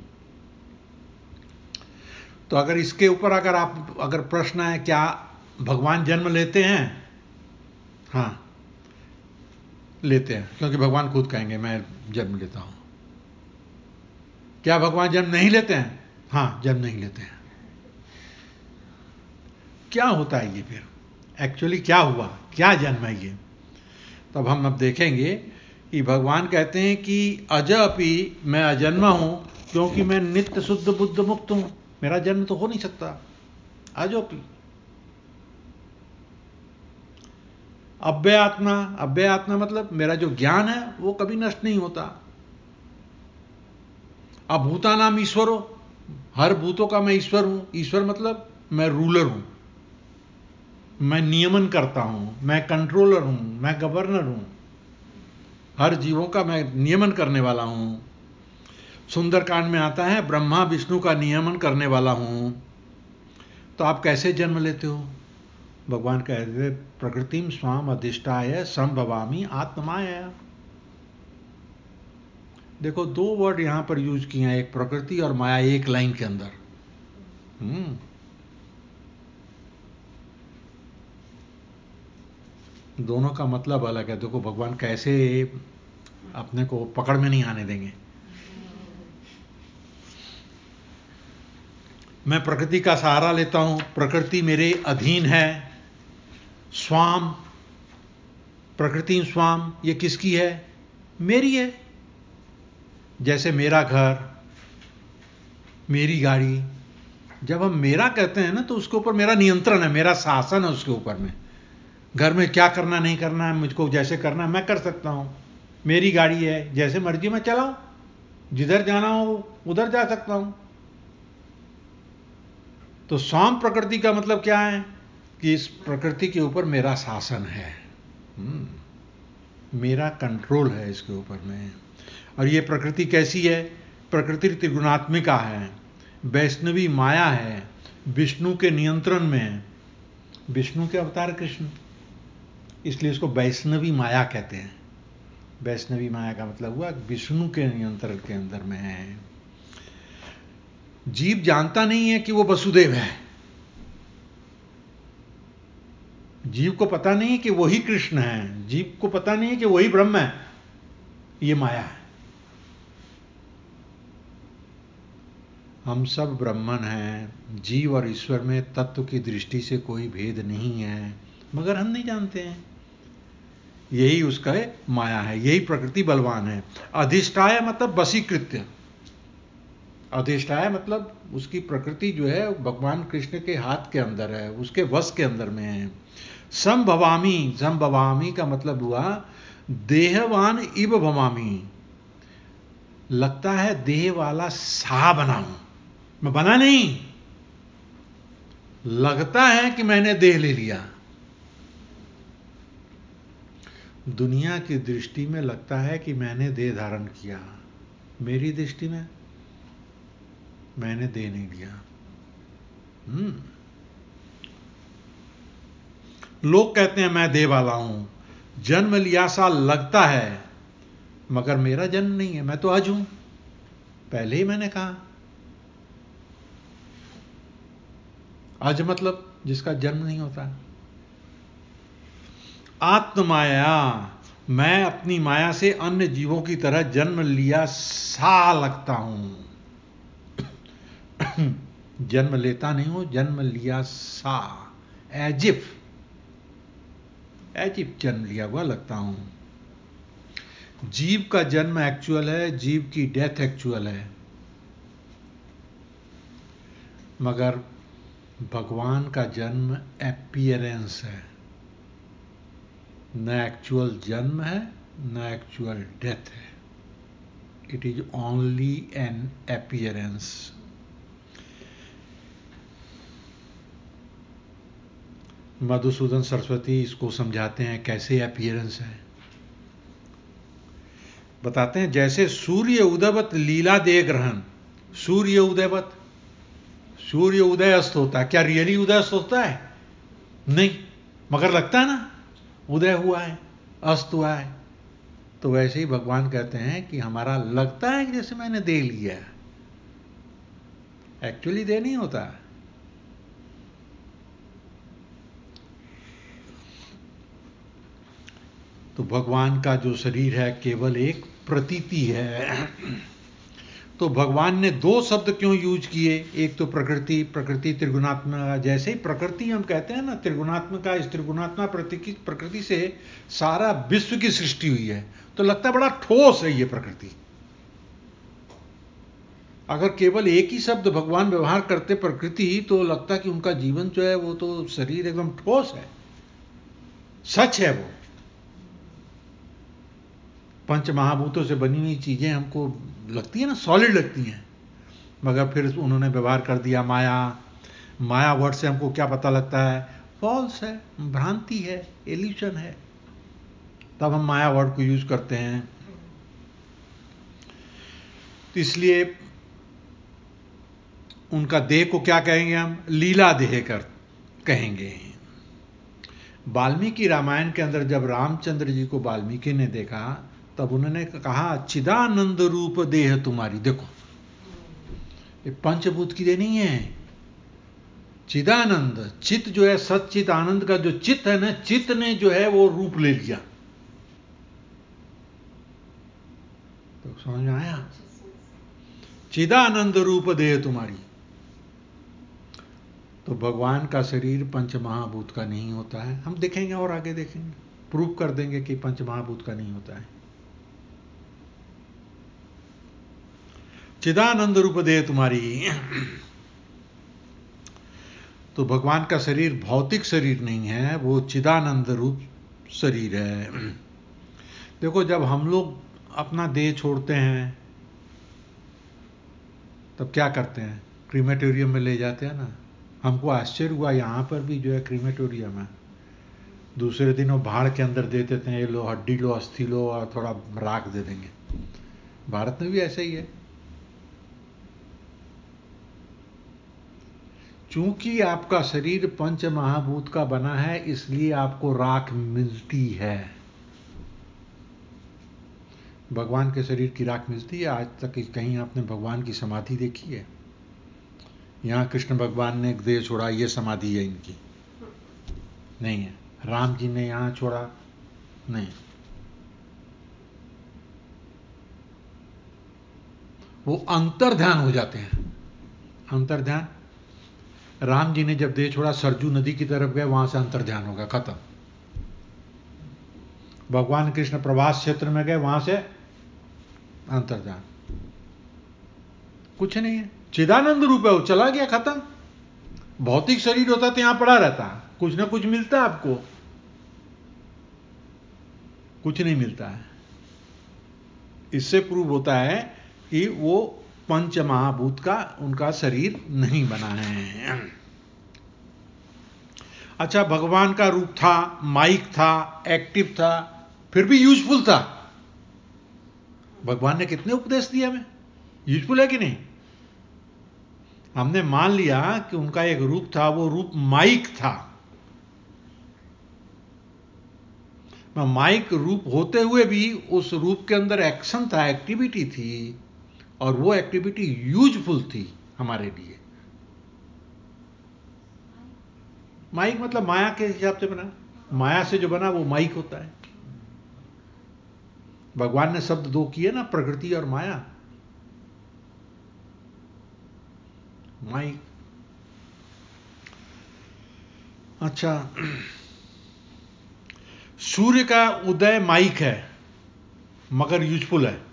तो अगर इसके ऊपर अगर आप अगर प्रश्न है क्या भगवान जन्म लेते हैं? हाँ लेते हैं, क्योंकि भगवान खुद कहेंगे मैं जन्म लेता हूं। क्या भगवान जन्म नहीं लेते हैं? हाँ, जन्म नहीं लेते हैं। क्या होता है ये फिर? एक्चुअली क्या हुआ, क्या जन्म है ये? तब हम अब देखेंगे कि भगवान कहते हैं कि अजपि, मैं अजन्मा हूं क्योंकि मैं नित्य शुद्ध बुद्ध मुक्त हूं, मेरा जन्म तो हो नहीं सकता। अजोपि अव्यय आत्मा, अव्यय आत्मा मतलब मेरा जो ज्ञान है वो कभी नष्ट नहीं होता। अभूता नाम ईश्वरो, हर भूतों का मैं ईश्वर हूं। ईश्वर मतलब मैं रूलर हूं, मैं नियमन करता हूं, मैं कंट्रोलर हूं, मैं गवर्नर हूं, हर जीवों का मैं नियमन करने वाला हूं। सुंदरकांड में आता है ब्रह्मा विष्णु का नियमन करने वाला हूं। तो आप कैसे जन्म लेते हो? भगवान कहते प्रकृतिम स्वाम अधिष्ठाय संभवामि आत्माया। देखो, दो वर्ड यहां पर यूज किए हैं, एक प्रकृति और माया, एक लाइन के अंदर। हम्म दोनों का मतलब अलग है। देखो भगवान कैसे अपने को पकड़ में नहीं आने देंगे। मैं प्रकृति का सहारा लेता हूं, प्रकृति मेरे अधीन है। स्वाम, प्रकृति स्वाम, ये किसकी है? मेरी है। जैसे मेरा घर, मेरी गाड़ी। जब हम मेरा कहते हैं ना तो उसके ऊपर मेरा नियंत्रण है, मेरा शासन है उसके ऊपर में। घर में क्या करना नहीं करना है, मुझको जैसे करना है मैं कर सकता हूं। मेरी गाड़ी है, जैसे मर्जी मैं चलाऊं, जिधर जाना हो उधर जा सकता हूं। तो स्वाम प्रकृति का मतलब क्या है कि इस प्रकृति के ऊपर मेरा शासन है, मेरा कंट्रोल है इसके ऊपर में। और ये प्रकृति कैसी है? प्रकृति त्रिगुणात्मिका है, वैष्णवी माया है, विष्णु के नियंत्रण में है। विष्णु के अवतार कृष्ण, इसलिए इसको वैष्णवी माया कहते हैं। वैष्णवी माया का मतलब हुआ विष्णु के नियंत्रण के अंदर में है। जीव जानता नहीं है कि वो वसुदेव है, जीव को पता नहीं है कि वही कृष्ण है, जीव को पता नहीं है कि वही ब्रह्म है। ये माया है। हम सब ब्राह्मण हैं। जीव और ईश्वर में तत्व की दृष्टि से कोई भेद नहीं है, मगर हम नहीं जानते हैं। यही उसका माया है, यही प्रकृति बलवान है। अधिष्ठाय मतलब वशीकृत्य, अधिष्ठाय मतलब उसकी प्रकृति जो है भगवान कृष्ण के हाथ के अंदर है, उसके वश के अंदर में है। संभवामी, संभवामी का मतलब हुआ देहवान इव भवामी, लगता है देह वाला सा बना हूं, मैं बना नहीं, लगता है कि मैंने देह ले लिया। दुनिया की दृष्टि में लगता है कि मैंने देह धारण किया, मेरी दृष्टि में मैंने देह नहीं लिया। हम्म लोग कहते हैं मैं देह वाला हूं, जन्म लिया सा लगता है, मगर मेरा जन्म नहीं है, मैं तो अज हूं, पहले ही मैंने कहा। अज मतलब जिसका जन्म नहीं होता। आत्ममाया, मैं अपनी माया से अन्य जीवों की तरह जन्म लिया सा लगता हूं। जन्म लेता नहीं हूं, जन्म लिया सा, एज इफ, एज इफ जन्म लिया हुआ लगता हूं। जीव का जन्म एक्चुअल है, जीव की डेथ एक्चुअल है, मगर भगवान का जन्म एपियरेंस है, न एक्चुअल जन्म है न एक्चुअल डेथ है। It is only an appearance. Madhusudan Saraswati इसको समझाते हैं कैसे एपियरेंस है। बताते हैं जैसे सूर्य उदयवत लीला दे ग्रहण, सूर्य उदयवत, सूर्य उदय अस्त होता है, क्या रियली उदय अस्त होता है? नहीं, मगर लगता है ना उदय हुआ है, अस्त हुआ है। तो वैसे ही भगवान कहते हैं कि हमारा लगता है कि जैसे मैंने दे लिया, एक्चुअली दे नहीं होता। तो भगवान का जो शरीर है केवल एक प्रतीति है। तो भगवान ने दो शब्द क्यों यूज किए? एक तो प्रकृति, प्रकृति त्रिगुणात्मक, जैसे ही प्रकृति हम कहते हैं ना त्रिगुणात्मका, इस त्रिगुणात्मक प्रकृति से सारा विश्व की सृष्टि हुई है, तो लगता है बड़ा ठोस है ये प्रकृति। अगर केवल एक ही शब्द भगवान व्यवहार करते प्रकृति, तो लगता कि उनका जीवन जो है वो तो शरीर एकदम ठोस है, सच है। वो पंच महाभूतों से बनी हुई चीजें हमको लगती है ना, सॉलिड लगती हैं, मगर फिर उन्होंने व्यवहार कर दिया माया। माया वर्ड से हमको क्या पता लगता है? फॉल्स है, भ्रांति है, इल्यूशन है, तब हम माया वर्ड को यूज करते हैं। तो इसलिए उनका देह को क्या कहेंगे हम? लीला देह कर कहेंगे। वाल्मीकि रामायण के अंदर जब रामचंद्र जी को वाल्मीकि ने देखा, तब उन्होंने कहा चिदानंद रूप देह तुम्हारी। देखो ये पंचभूत की देह नहीं है, चिदानंद, चित जो है सच्चित आनंद का जो चित है ना, चित ने जो है वो रूप ले लिया। तो समझ में आया? चिदानंद रूप देह तुम्हारी। तो भगवान का शरीर पंच महाभूत का नहीं होता है। हम देखेंगे और आगे देखेंगे, प्रूव कर देंगे कि पंच महाभूत का नहीं होता है। चिदानंद रूप देह तुम्हारी। तो भगवान का शरीर भौतिक शरीर नहीं है, वो चिदानंद रूप शरीर है। देखो जब हम लोग अपना देह छोड़ते हैं तब क्या करते हैं? क्रीमेटोरियम में ले जाते हैं ना। हमको आश्चर्य हुआ, यहाँ पर भी जो है क्रीमेटोरियम है, दूसरे दिन वो भाड़ के अंदर दे देते हैं, ये लो हड्डी लो, अस्थि लो और थोड़ा राख दे देंगे। भारत में भी ऐसा ही है। चूंकि आपका शरीर पंच महाभूत का बना है, इसलिए आपको राख मिलती है। भगवान के शरीर की राख मिलती है? आज तक कहीं आपने भगवान की समाधि देखी है? यहाँ कृष्ण भगवान ने एक देह छोड़ा, ये समाधि है इनकी? नहीं है। राम जी ने यहाँ छोड़ा? नहीं। वो अंतर ध्यान हो जाते हैं। अंतर ध्यान, राम जी ने जब देह छोड़ा सरजू नदी की तरफ गए, वहां से अंतर ध्यान होगा, खत्म। भगवान कृष्ण प्रभास क्षेत्र में गए, वहां से अंतर्धान, कुछ नहीं है, चिदानंद रूप है, वो चला गया, खत्म। भौतिक शरीर होता तो यहां पड़ा रहता, कुछ ना कुछ मिलता आपको, कुछ नहीं मिलता है। इससे प्रूव होता है कि वो पंच महाभूत का उनका शरीर नहीं बना है। अच्छा, भगवान का रूप था, माइक था, एक्टिव था, फिर भी यूजफुल था। भगवान ने कितने उपदेश दिए हमें, यूजफुल है कि नहीं? हमने मान लिया कि उनका एक रूप था, वो रूप माइक था। माइक रूप होते हुए भी उस रूप के अंदर एक्शन था, एक्टिविटी थी, और वो एक्टिविटी यूजफुल थी हमारे लिए। माइक मतलब माया के हिसाब से बना, माया से जो बना वो माइक होता है। भगवान ने शब्द दो किए ना, प्रकृति और माया। माइक। अच्छा, सूर्य का उदय माइक है मगर यूजफुल है।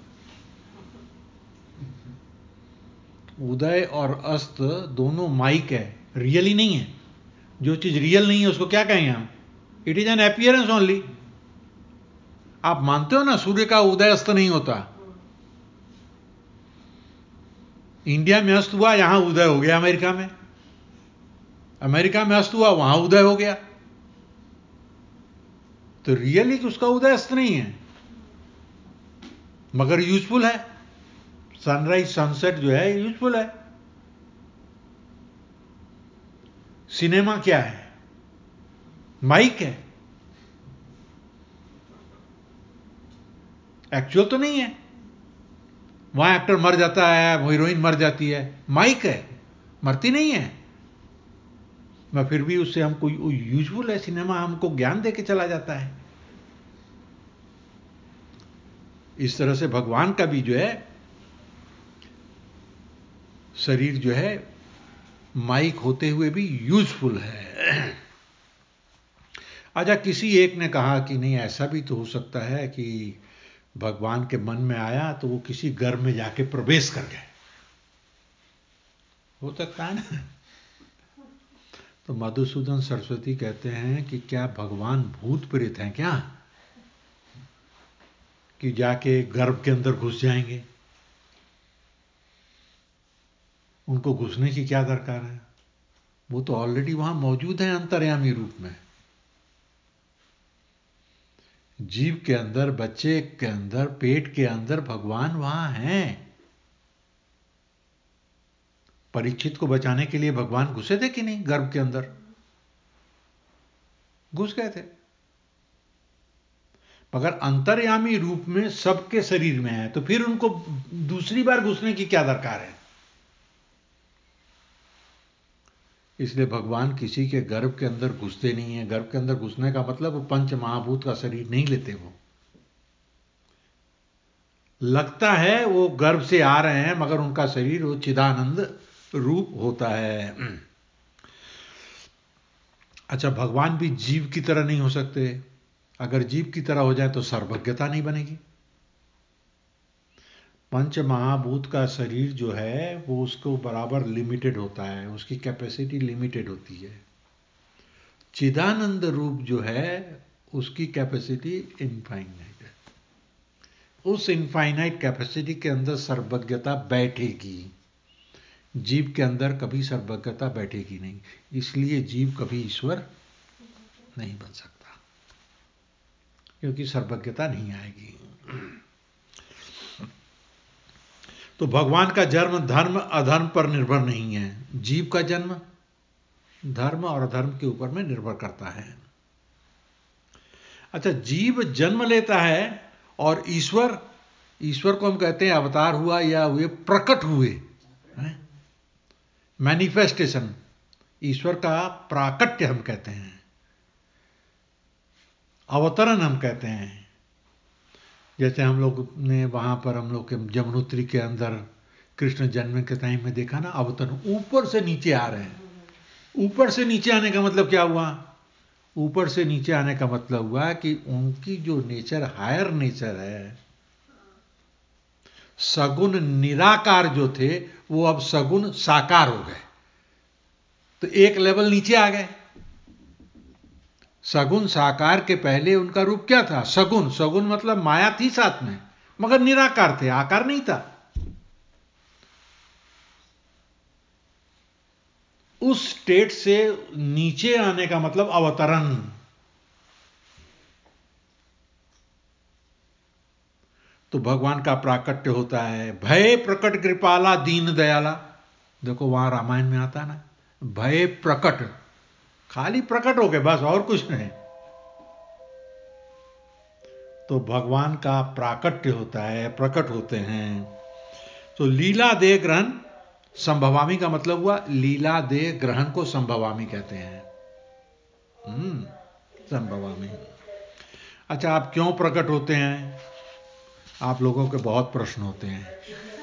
उदय और अस्त दोनों माइक है, रियली नहीं है। जो चीज रियल नहीं है उसको क्या कहेंगे हम? It is an appearance only. आप मानते हो ना सूर्य का उदय अस्त नहीं होता। इंडिया में अस्त हुआ, यहां उदय हो गया, अमेरिका में अमेरिका में अस्त हुआ, वहां उदय हो गया। तो रियली उसका उदय अस्त नहीं है मगर यूजफुल है। सनराइज सनसेट जो है यूजफुल है। सिनेमा क्या है? माइक है, एक्चुअल तो नहीं है। वहां एक्टर मर जाता है, हीरोइन मर जाती है, माइक है, मरती नहीं है। मैं फिर भी उससे हमको यूजफुल है सिनेमा, हमको ज्ञान देके चला जाता है। इस तरह से भगवान का भी जो है शरीर जो है माइक होते हुए भी यूजफुल है। अच्छा, किसी एक ने कहा कि नहीं, ऐसा भी तो हो सकता है कि भगवान के मन में आया तो वो किसी घर में जाके प्रवेश कर गए, हो सकता है ना। तो मधुसूदन सरस्वती कहते हैं कि क्या भगवान भूत प्रेत हैं क्या कि जाके गर्भ के अंदर घुस जाएंगे? उनको घुसने की क्या दरकार है? वो तो ऑलरेडी वहां मौजूद है अंतर्यामी रूप में। जीव के अंदर, बच्चे के अंदर, पेट के अंदर भगवान वहां हैं। परीक्षित को बचाने के लिए भगवान घुसे थे कि नहीं गर्भ के अंदर? घुस गए थे, मगर अंतर्यामी रूप में सबके शरीर में है, तो फिर उनको दूसरी बार घुसने की क्या दरकार है? इसलिए भगवान किसी के गर्भ के अंदर घुसते नहीं है। गर्भ के अंदर घुसने का मतलब वो पंच महाभूत का शरीर नहीं लेते। वो लगता है वो गर्भ से आ रहे हैं मगर उनका शरीर वो चिदानंद रूप होता है। अच्छा, भगवान भी जीव की तरह नहीं हो सकते। अगर जीव की तरह हो जाए तो सर्वज्ञता नहीं बनेगी। पंच महाभूत का शरीर जो है वो उसको बराबर लिमिटेड होता है, उसकी कैपेसिटी लिमिटेड होती है। चिदानंद रूप जो है उसकी कैपेसिटी इनफाइनाइट है। उस इनफाइनाइट कैपेसिटी के अंदर सर्वज्ञता बैठेगी। जीव के अंदर कभी सर्वज्ञता बैठेगी नहीं, इसलिए जीव कभी ईश्वर नहीं बन सकता, क्योंकि सर्वज्ञता नहीं आएगी। तो भगवान का जन्म धर्म अधर्म पर निर्भर नहीं है। जीव का जन्म धर्म और अधर्म के ऊपर में निर्भर करता है। अच्छा, जीव जन्म लेता है और ईश्वर, ईश्वर को हम कहते हैं अवतार हुआ या हुए प्रकट हुए, मैनिफेस्टेशन। ईश्वर का प्राकट्य हम कहते हैं, अवतरण हम कहते हैं। जैसे हम लोग ने वहां पर हम लोग के यमुनोत्री के अंदर कृष्ण जन्म के टाइम में देखा ना, अवतरण ऊपर से नीचे आ रहे हैं। ऊपर से नीचे आने का मतलब क्या हुआ? ऊपर से नीचे आने का मतलब हुआ कि उनकी जो नेचर हायर नेचर है, सगुण निराकार जो थे वो अब सगुण साकार हो गए, तो एक लेवल नीचे आ गए। सगुण साकार के पहले उनका रूप क्या था? सगुण। सगुण मतलब माया थी साथ में, मगर निराकार थे, आकार नहीं था। उस स्टेट से नीचे आने का मतलब अवतरण। तो भगवान का प्राकट्य होता है, भय प्रकट कृपाला दीन दयाला। देखो वहां रामायण में आता ना, भय प्रकट, खाली प्रकट हो गए बस, और कुछ नहीं। तो भगवान का प्राकट्य होता है, प्रकट होते हैं। तो लीला दे ग्रहण संभवामी का मतलब हुआ, लीला दे ग्रहण को संभवामी कहते हैं। हम्म संभवामी। अच्छा, आप क्यों प्रकट होते हैं? आप लोगों के बहुत प्रश्न होते हैं।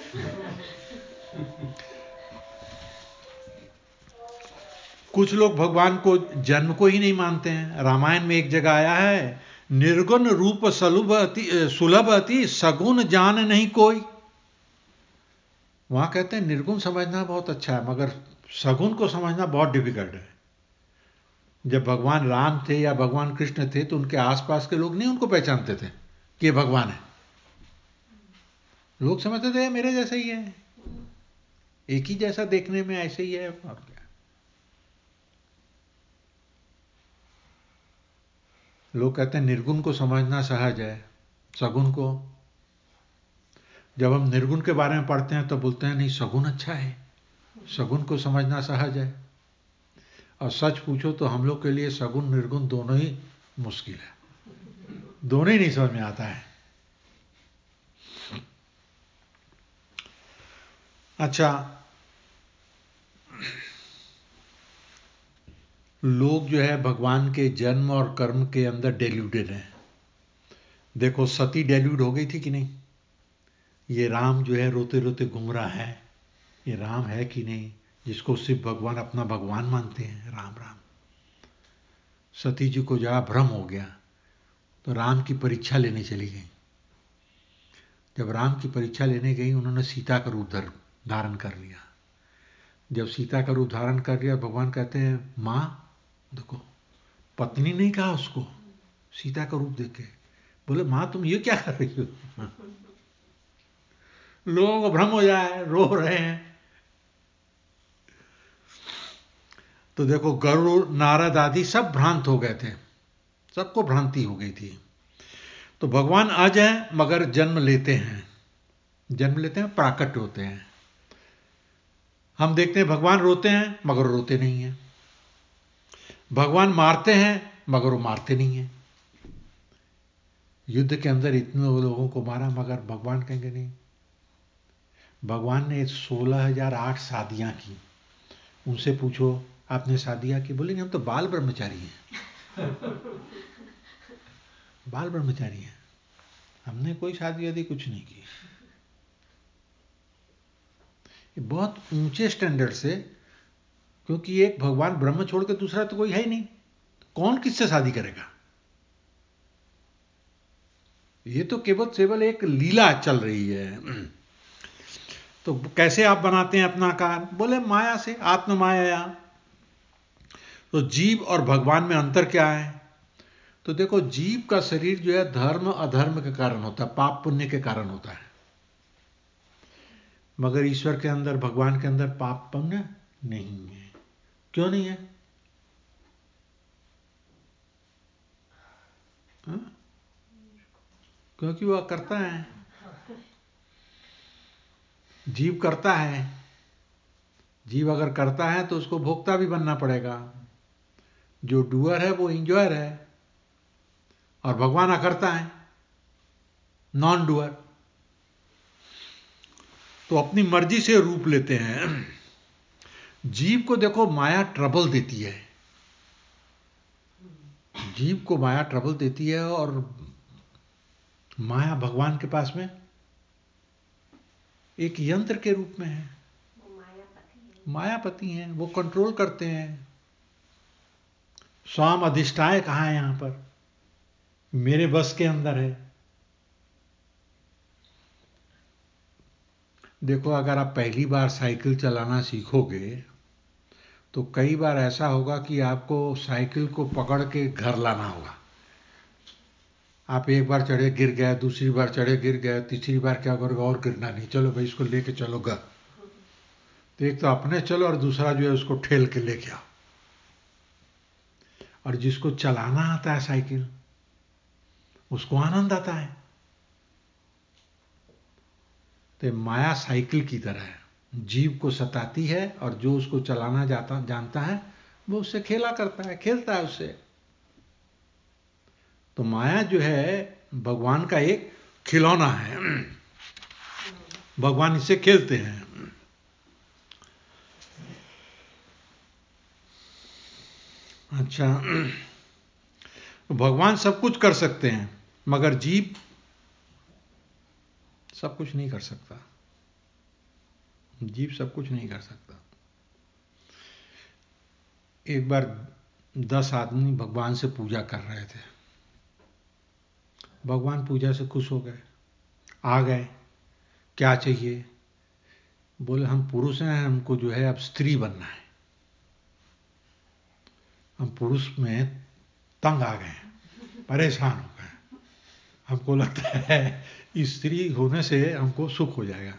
कुछ लोग भगवान को जन्म को ही नहीं मानते हैं। रामायण में एक जगह आया है, निर्गुण रूप सुलभ अति सुलभ अति सगुण जान नहीं कोई। वहां कहते हैं निर्गुण समझना बहुत अच्छा है, मगर सगुण को समझना बहुत डिफिकल्ट है। जब भगवान राम थे या भगवान कृष्ण थे तो उनके आसपास के लोग नहीं उनको पहचानते थे कि ये भगवान है। लोग समझते थे मेरे जैसा ही है, एक ही जैसा देखने में, ऐसे ही है, और क्या। लोग कहते हैं निर्गुण को समझना सहज है, सगुण को। जब हम निर्गुण के बारे में पढ़ते हैं तो बोलते हैं नहीं सगुण अच्छा है, सगुण को समझना सहज है। और सच पूछो तो हम लोग के लिए सगुण निर्गुण दोनों ही मुश्किल है, दोनों ही नहीं समझ में आता है। अच्छा, लोग जो है भगवान के जन्म और कर्म के अंदर डेल्यूटेड हैं। देखो सती डेल्यूट हो गई थी कि नहीं? ये राम जो है रोते रोते घूम रहा है, ये राम है कि नहीं, जिसको शिव भगवान अपना भगवान मानते हैं, राम राम। सती जी को जरा भ्रम हो गया तो राम की परीक्षा लेने चली गई। जब राम की परीक्षा लेने गई, उन्होंने सीता का रूप धारण कर लिया। जब सीता का रूप धारण कर लिया, भगवान कहते हैं मां, देखो पत्नी नहीं कहा उसको, सीता का रूप देख के बोले मां तुम ये क्या कर रही हो? लोगों को भ्रम हो जाए, रो रहे हैं। तो देखो गरुड़ नारद आदि सब भ्रांत हो गए थे, सबको भ्रांति हो गई थी। तो भगवान अज हैं मगर जन्म लेते हैं, जन्म लेते हैं, प्राकट्य होते हैं। हम देखते हैं भगवान रोते हैं मगर रोते नहीं हैं, भगवान मारते हैं मगर वो मारते नहीं हैं। युद्ध के अंदर इतने लोगों को मारा मगर भगवान कहेंगे नहीं। भगवान ने सोलह हजार आठ शादियां की, उनसे पूछो आपने शादियां की? बोलेंगे हम तो बाल ब्रह्मचारी हैं, बाल ब्रह्मचारी हैं, हमने कोई शादी आदि कुछ नहीं की। बहुत ऊंचे स्टैंडर्ड से, क्योंकि एक भगवान ब्रह्म छोड़ के दूसरा तो कोई है ही नहीं, कौन किससे शादी करेगा? ये तो केवल केवल एक लीला चल रही है। तो कैसे आप बनाते हैं अपना आकार? बोले माया से, आत्म माया। तो जीव और भगवान में अंतर क्या है? तो देखो जीव का शरीर जो है धर्म अधर्म के कारण होता है, पाप पुण्य के कारण होता है, मगर ईश्वर के अंदर, भगवान के अंदर पाप पुण्य नहीं है। क्यों नहीं है? हा? क्योंकि वह करता है, जीव करता है। जीव अगर करता है तो उसको भोक्ता भी बनना पड़ेगा। जो डूअर है वो इंजॉयर है, और भगवान अकर्ता है, नॉन डूअर। तो अपनी मर्जी से रूप लेते हैं। जीव को देखो माया ट्रबल देती है, जीव को माया ट्रबल देती है, और माया भगवान के पास में एक यंत्र के रूप में है, वो मायापति है। मायापति हैं, वो कंट्रोल करते हैं। स्वाम अधिष्ठाय कहाँ है यहां पर? मेरे बस के अंदर है। देखो, अगर आप पहली बार साइकिल चलाना सीखोगे तो कई बार ऐसा होगा कि आपको साइकिल को पकड़ के घर लाना होगा। आप एक बार चढ़े गिर गए, दूसरी बार चढ़े गिर गए, तीसरी बार क्या करोगे? और गिरना नहीं, चलो भाई इसको लेके चलो घर। तो एक तो अपने चलो और दूसरा जो है उसको ठेल के लेके आओ। और जिसको चलाना आता है साइकिल, उसको आनंद आता है। तो माया साइकिल की तरह है, जीव को सताती है और जो उसको चलाना जाता जानता है वो उससे खेला करता है, खेलता है उससे। तो माया जो है भगवान का एक खिलौना है, भगवान इससे खेलते हैं। अच्छा, भगवान सब कुछ कर सकते हैं मगर जीव सब कुछ नहीं कर सकता। जीव सब कुछ नहीं कर सकता। एक बार दस आदमी भगवान से पूजा कर रहे थे। भगवान पूजा से खुश हो गए, आ गए। क्या चाहिए? बोले हम पुरुष हैं, हमको जो है अब स्त्री बनना है। हम पुरुष में तंग आ गए, परेशान हो गए। हमको लगता है स्त्री होने से हमको सुख हो जाएगा।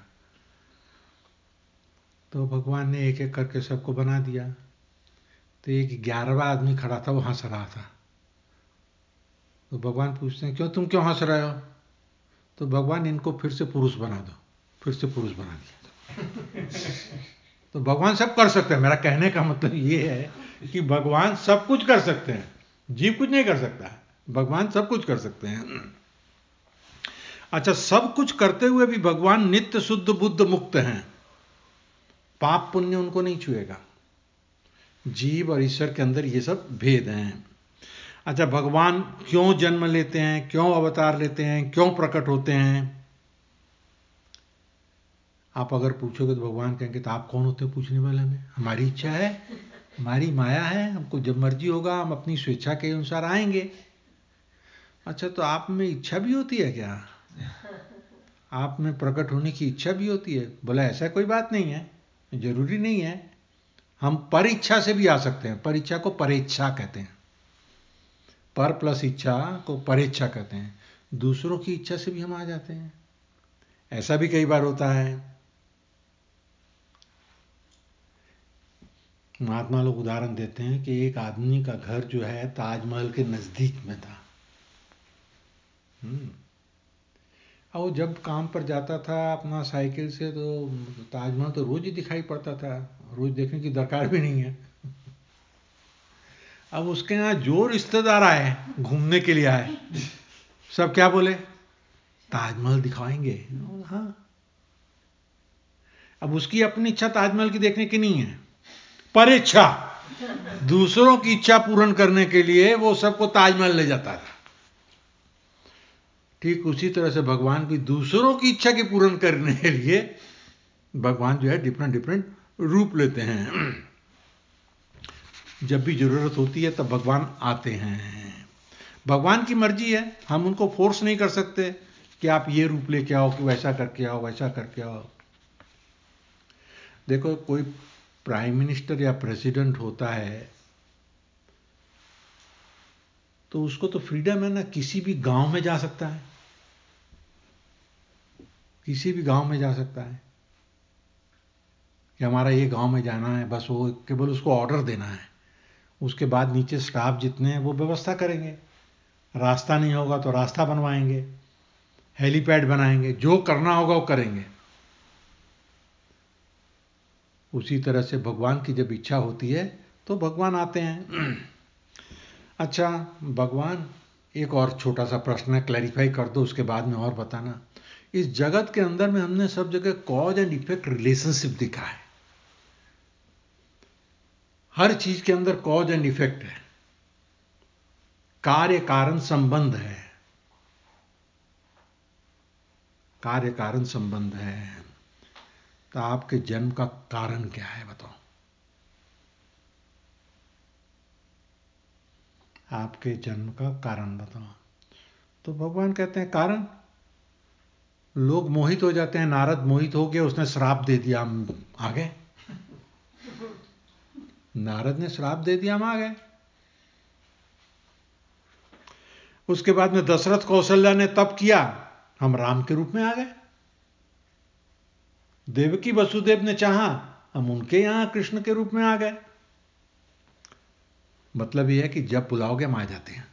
तो भगवान ने एक एक करके सबको बना दिया। तो एक ग्यारहवां आदमी खड़ा था, वो हंस रहा था। तो भगवान पूछते हैं, क्यों, तुम क्यों हंस रहे हो? तो भगवान, इनको फिर से पुरुष बना दो। फिर से पुरुष बना दिया। तो भगवान सब कर सकते हैं। मेरा कहने का मतलब ये है कि भगवान सब कुछ कर सकते हैं, जीव कुछ नहीं कर सकता। भगवान सब कुछ कर सकते हैं। अच्छा, सब कुछ करते हुए भी भगवान नित्य शुद्ध बुद्ध मुक्त हैं। पाप पुण्य उनको नहीं छुएगा। जीव और ईश्वर के अंदर ये सब भेद हैं। अच्छा, भगवान क्यों जन्म लेते हैं, क्यों अवतार लेते हैं, क्यों प्रकट होते हैं? आप अगर पूछोगे तो भगवान कहेंगे, तो आप कौन होते हैं पूछने वाले में? हमारी इच्छा है, हमारी माया है, हमको जब मर्जी होगा हम अपनी स्वेच्छा के अनुसार आएंगे। अच्छा, तो आप में इच्छा भी होती है क्या? आप में प्रकट होने की इच्छा भी होती है? बोला ऐसा कोई बात नहीं है, जरूरी नहीं है। हम पर इच्छा से भी आ सकते हैं। पर इच्छा को परेच्छा कहते हैं। पर प्लस इच्छा को परेच्छा कहते हैं। दूसरों की इच्छा से भी हम आ जाते हैं। ऐसा भी कई बार होता है। महात्मा लोग उदाहरण देते हैं कि एक आदमी का घर जो है ताजमहल के नजदीक में था। और वो जब काम पर जाता था अपना साइकिल से, तो ताजमहल तो रोज ही दिखाई पड़ता था, रोज देखने की दरकार भी नहीं है। अब उसके यहाँ जो रिश्तेदार आए, घूमने के लिए आए, सब क्या बोले? ताजमहल दिखाएंगे। हाँ, अब उसकी अपनी इच्छा ताजमहल की देखने की नहीं है, पर इच्छा दूसरों की इच्छा पूर्ण करने के लिए वो सबको ताजमहल ले जाता था। ठीक उसी तरह से भगवान भी दूसरों की इच्छा के पूर्ण करने के लिए भगवान जो है डिफरेंट डिफरेंट रूप लेते हैं। जब भी जरूरत होती है तब भगवान आते हैं। भगवान की मर्जी है, हम उनको फोर्स नहीं कर सकते कि आप ये रूप लेके आओ, कि वैसा करके आओ, वैसा करके आओ। देखो, कोई प्राइम मिनिस्टर या प्रेसिडेंट होता है तो उसको तो फ्रीडम है ना, किसी भी गांव में जा सकता है, किसी भी गांव में जा सकता है कि हमारा ये गांव में जाना है। बस वो केवल उसको ऑर्डर देना है, उसके बाद नीचे स्टाफ जितने हैं वो व्यवस्था करेंगे। रास्ता नहीं होगा तो रास्ता बनवाएंगे, हेलीपैड बनाएंगे, जो करना होगा वो करेंगे। उसी तरह से भगवान की जब इच्छा होती है तो भगवान आते हैं। अच्छा, भगवान, एक और छोटा सा प्रश्न है, क्लैरिफाई कर दो, उसके बाद में और बताना। इस जगत के अंदर में हमने सब जगह कॉज एंड इफेक्ट रिलेशनशिप दिखा है। हर चीज के अंदर कॉज एंड इफेक्ट है, कार्य कारण संबंध है, कार्य कारण संबंध है। तो आपके जन्म का कारण क्या है बताओ? आपके जन्म का कारण बताओ। तो भगवान कहते हैं कारण, लोग मोहित हो जाते हैं। नारद मोहित हो गए, उसने श्राप दे दिया, हम आ गए। नारद ने श्राप दे दिया, हम आ गए। उसके बाद में दशरथ कौशल्या ने तप किया, हम राम के रूप में आ गए। देवकी वसुदेव ने चाहा, हम उनके यहां कृष्ण के रूप में आ गए। मतलब यह है कि जब बुलाओगे हम आ जाते हैं।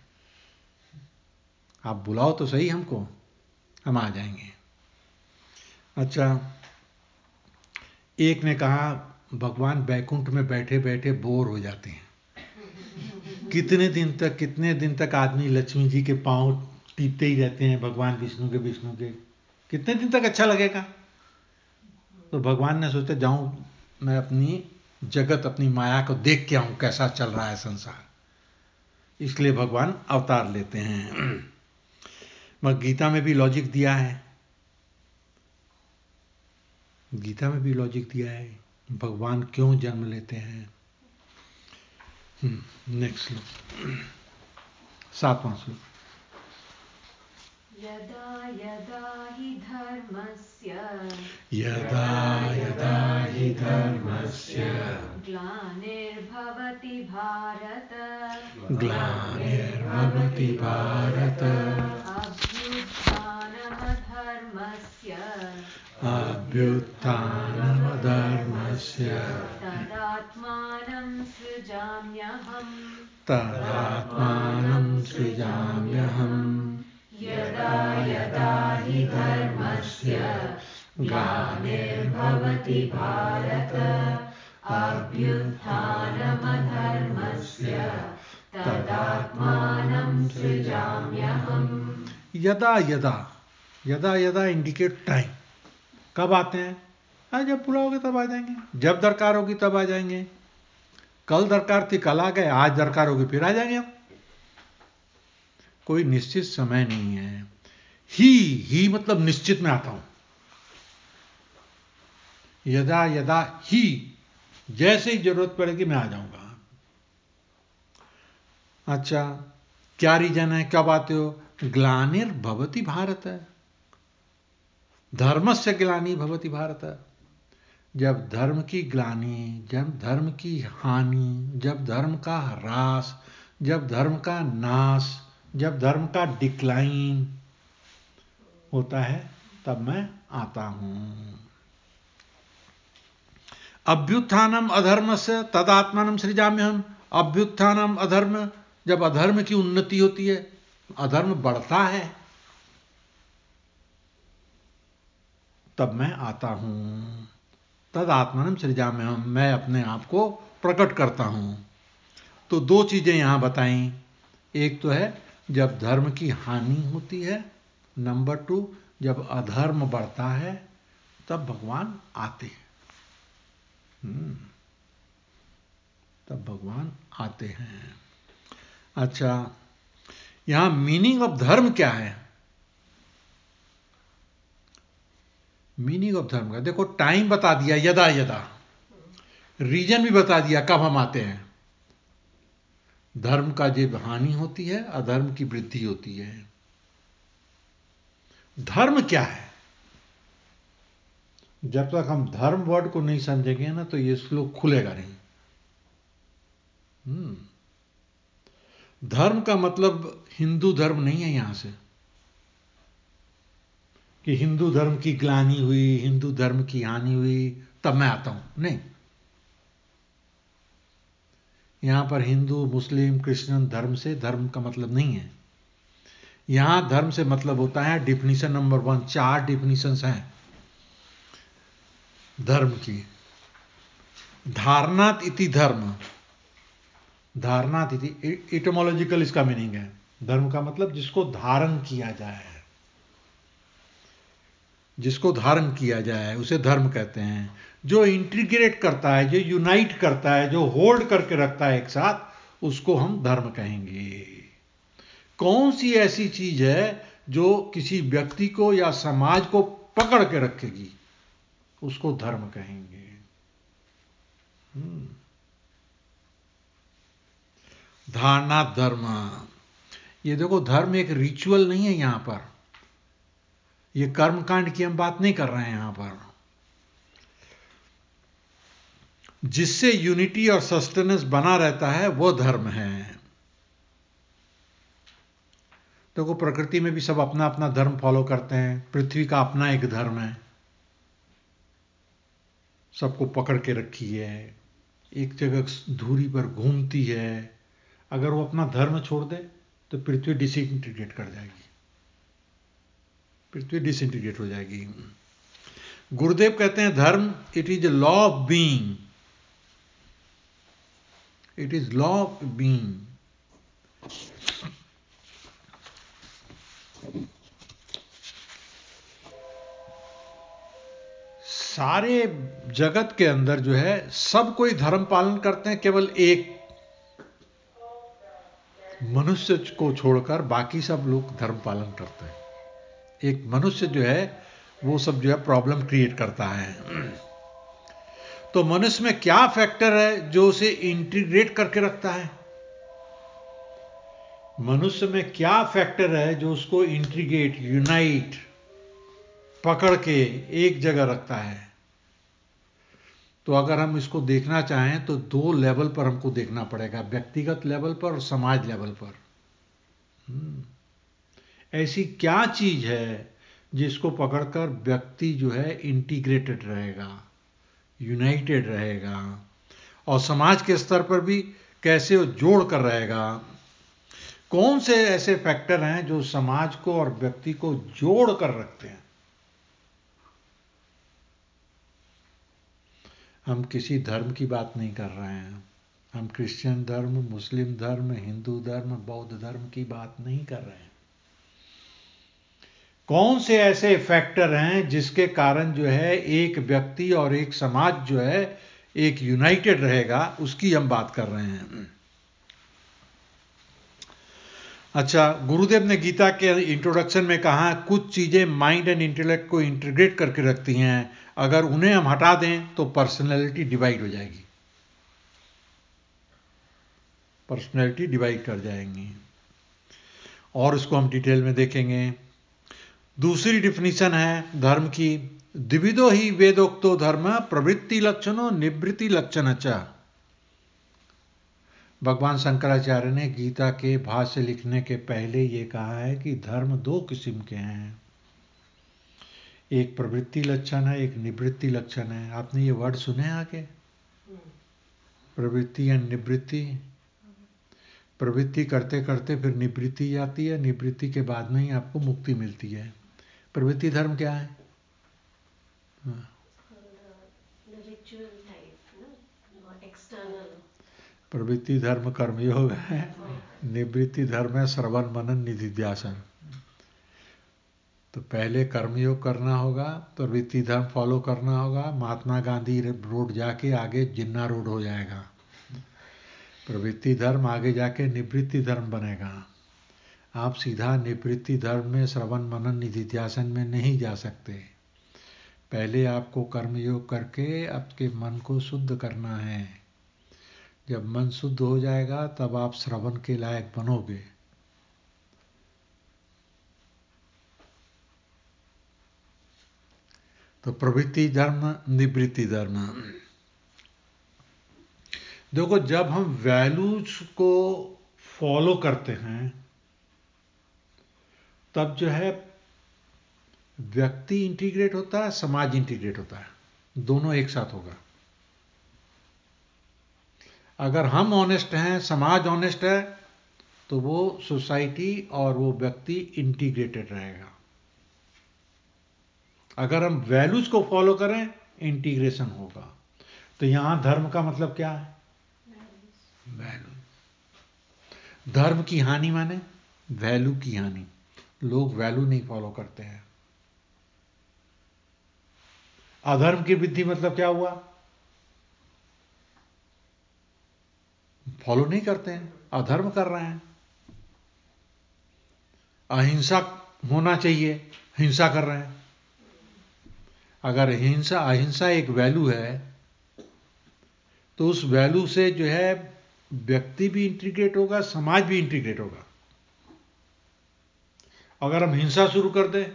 आप बुलाओ तो सही हमको, हम आ जाएंगे। अच्छा, एक ने कहा भगवान बैकुंठ में बैठे बैठे बोर हो जाते हैं। कितने दिन तक कितने दिन तक आदमी लक्ष्मी जी के पांव टीपते ही रहते हैं, भगवान विष्णु के विष्णु के, कितने दिन तक अच्छा लगेगा। तो भगवान ने सोचा जाऊं मैं अपनी जगत, अपनी माया को देख के आऊं कैसा चल रहा है संसार। इसलिए भगवान अवतार लेते हैं। मगर गीता में भी लॉजिक दिया है, गीता में भी लॉजिक दिया है भगवान क्यों जन्म लेते हैं। नेक्स्ट श्लोक, सातवां श्लोक। यदा यदा हि धर्मस्य यदा यदा हि धर्मस्य ग्लानिर्भवति भारत ग्लानिर्भवति भारत अभ्युत्थानमधर्मस्य अभ्युत्थानमधर्मस्य तदात्मानं सृजाम्यहम् तदात्मानं सृजाम्यहम् यदा यदा हि धर्मस्य ग्लानिर्भवति भारत अभ्युत्थानमधर्मस्य तदात्मानं सृजाम्यहम्। यदा यदा, यदा यदा इंडिकेट टाइम, कब आते हैं? हाँ, जब बुलाओगे तब आ जाएंगे, जब दरकार होगी तब आ जाएंगे। कल दरकार थी कल आ गए, आज दरकार होगी फिर आ जाएंगे हम। कोई निश्चित समय नहीं है। ही ही मतलब निश्चित में आता हूं। यदा यदा ही, जैसे ही जरूरत पड़ेगी मैं आ जाऊंगा। अच्छा, क्या रीजन है, कब आते हो? ग्लानिर्भवति भारत, धर्मस्य ग्लानि भवति भारत। जब धर्म की ग्लानि, जब धर्म की हानि, जब धर्म का ह्रास, जब धर्म का नाश, जब धर्म का डिक्लाइन होता है तब मैं आता हूं। अभ्युत्थानम अधर्मस्य तदात्मानं सृजाम्यहम्। अभ्युत्थानम अधर्म, जब अधर्म की उन्नति होती है, अधर्म बढ़ता है, तब मैं आता हूं। तदात्मानं सृजाम्यहम्, मैं अपने आप को प्रकट करता हूं। तो दो चीजें यहां बताई, एक तो है जब धर्म की हानि होती है, नंबर टू जब अधर्म बढ़ता है तब भगवान आते हैं। तब भगवान आते हैं। अच्छा, यहां मीनिंग ऑफ धर्म क्या है? मीनिंग ऑफ धर्म का देखो, टाइम बता दिया यदा यदा, रीजन भी बता दिया कब हम आते हैं। धर्म का जब हानि होती है, अधर्म की वृद्धि होती है। धर्म क्या है? जब तक हम धर्म वर्ड को नहीं समझेंगे ना तो ये श्लोक खुलेगा नहीं। हम्म धर्म का मतलब हिंदू धर्म नहीं है यहां से कि हिंदू धर्म की ग्लानि हुई, हिंदू धर्म की हानि हुई तब मैं आता हूं, नहीं। यहां पर हिंदू मुस्लिम क्रिश्चियन धर्म से धर्म का मतलब नहीं है। यहां धर्म से मतलब होता है डिफिनीशन नंबर वन, चार डिफिनीशंस हैं धर्म की। धारणात इति धर्म, धारणात इति इटोमोलॉजिकल इसका मीनिंग है। धर्म का मतलब जिसको धारण किया जाए, जिसको धारण किया जाए उसे धर्म कहते हैं। जो इंटीग्रेट करता है, जो यूनाइट करता है, जो होल्ड करके रखता है एक साथ, उसको हम धर्म कहेंगे। कौन सी ऐसी चीज है जो किसी व्यक्ति को या समाज को पकड़ के रखेगी, उसको धर्म कहेंगे। धारणा धर्म। ये देखो, धर्म एक रिचुअल नहीं है यहां पर, ये कर्मकांड की हम बात नहीं कर रहे हैं यहां पर। जिससे यूनिटी और सस्टेनेंस बना रहता है वो धर्म है। देखो, प्रकृति में भी सब अपना अपना धर्म फॉलो करते हैं। पृथ्वी का अपना एक धर्म है, सबको पकड़ के रखी है, एक जगह धुरी पर घूमती है। अगर वो अपना धर्म छोड़ दे तो पृथ्वी डिसइंटीग्रेट कर जाएगी, पृथ्वी डिसइंटीग्रेट हो जाएगी। गुरुदेव कहते हैं धर्म it is a law of being, it is law of being. सारे जगत के अंदर जो है सब कोई धर्म पालन करते हैं, केवल एक मनुष्य को छोड़कर बाकी सब लोग धर्म पालन करते हैं। एक मनुष्य जो है वो सब जो है प्रॉब्लम क्रिएट करता है। तो मनुष्य में क्या फैक्टर है जो उसे इंटीग्रेट करके रखता है? मनुष्य में क्या फैक्टर है जो उसको इंटीग्रेट, यूनाइट, पकड़ के एक जगह रखता है? तो अगर हम इसको देखना चाहें तो दो लेवल पर हमको देखना पड़ेगा, व्यक्तिगत लेवल पर और समाज लेवल पर। ऐसी क्या चीज है जिसको पकड़कर व्यक्ति जो है इंटीग्रेटेड रहेगा, यूनाइटेड रहेगा, और समाज के स्तर पर भी कैसे वो जोड़ कर रहेगा? कौन से ऐसे फैक्टर हैं जो समाज को और व्यक्ति को जोड़ कर रखते हैं? हम किसी धर्म की बात नहीं कर रहे हैं, हम क्रिश्चियन धर्म, मुस्लिम धर्म, हिंदू धर्म, बौद्ध धर्म की बात नहीं कर रहे हैं। कौन से ऐसे फैक्टर हैं जिसके कारण जो है एक व्यक्ति और एक समाज जो है एक यूनाइटेड रहेगा, उसकी हम बात कर रहे हैं। अच्छा, गुरुदेव ने गीता के इंट्रोडक्शन में कहा कुछ चीजें माइंड एंड इंटेलेक्ट को इंटीग्रेट करके रखती हैं, अगर उन्हें हम हटा दें तो पर्सनैलिटी डिवाइड हो जाएगी, पर्सनैलिटी डिवाइड कर जाएंगी। और इसको हम डिटेल में देखेंगे। दूसरी डिफिनीशन है धर्म की, द्विविधो ही वेदोक्तो धर्म प्रवृत्ति लक्षणों निवृत्ति लक्षण। अच्छा, भगवान शंकराचार्य ने गीता के भाष्य लिखने के पहले ये कहा है कि धर्म दो किस्म के हैं, एक प्रवृत्ति लक्षण है, एक निवृत्ति लक्षण है। आपने ये वर्ड सुने आगे, प्रवृत्ति या निवृत्ति? प्रवृत्ति करते करते फिर निवृत्ति आती है, निवृत्ति के बाद में ही आपको मुक्ति मिलती है। प्रवृत्ति धर्म क्या है? प्रवृत्ति धर्म कर्मयोग है, निवृत्ति धर्म है श्रवण मनन निधिध्यासन। तो पहले कर्मयोग करना होगा, प्रवृत्ति धर्म फॉलो करना होगा। महात्मा गांधी रोड जाके आगे जिन्ना रोड हो जाएगा, प्रवृत्ति धर्म आगे जाके निवृत्ति धर्म बनेगा। आप सीधा निवृत्ति धर्म में श्रवण मनन निधिध्यासन में नहीं जा सकते। पहले आपको कर्मयोग करके आपके मन को शुद्ध करना है। जब मन शुद्ध हो जाएगा तब आप श्रवण के लायक बनोगे। तो प्रवृत्ति धर्म, निवृत्ति धर्म। देखो, जब हम वैल्यूज को फॉलो करते हैं तब जो है व्यक्ति इंटीग्रेट होता है, समाज इंटीग्रेट होता है, दोनों एक साथ होगा। अगर हम ऑनेस्ट हैं, समाज ऑनेस्ट है, तो वो सोसाइटी और वो व्यक्ति इंटीग्रेटेड रहेगा। अगर हम वैल्यूज को फॉलो करें इंटीग्रेशन होगा। तो यहां धर्म का मतलब क्या है? वैल्यू। धर्म की हानि माने वैल्यू की हानि। लोग वैल्यू नहीं फॉलो करते हैं। अधर्म की वृद्धि मतलब क्या हुआ? फॉलो नहीं करते हैं, अधर्म कर रहे हैं। अहिंसा होना चाहिए, हिंसा कर रहे हैं। अगर हिंसा अहिंसा एक वैल्यू है तो उस वैल्यू से जो है व्यक्ति भी इंटीग्रेट होगा, समाज भी इंटीग्रेट होगा। अगर हम हिंसा शुरू कर दें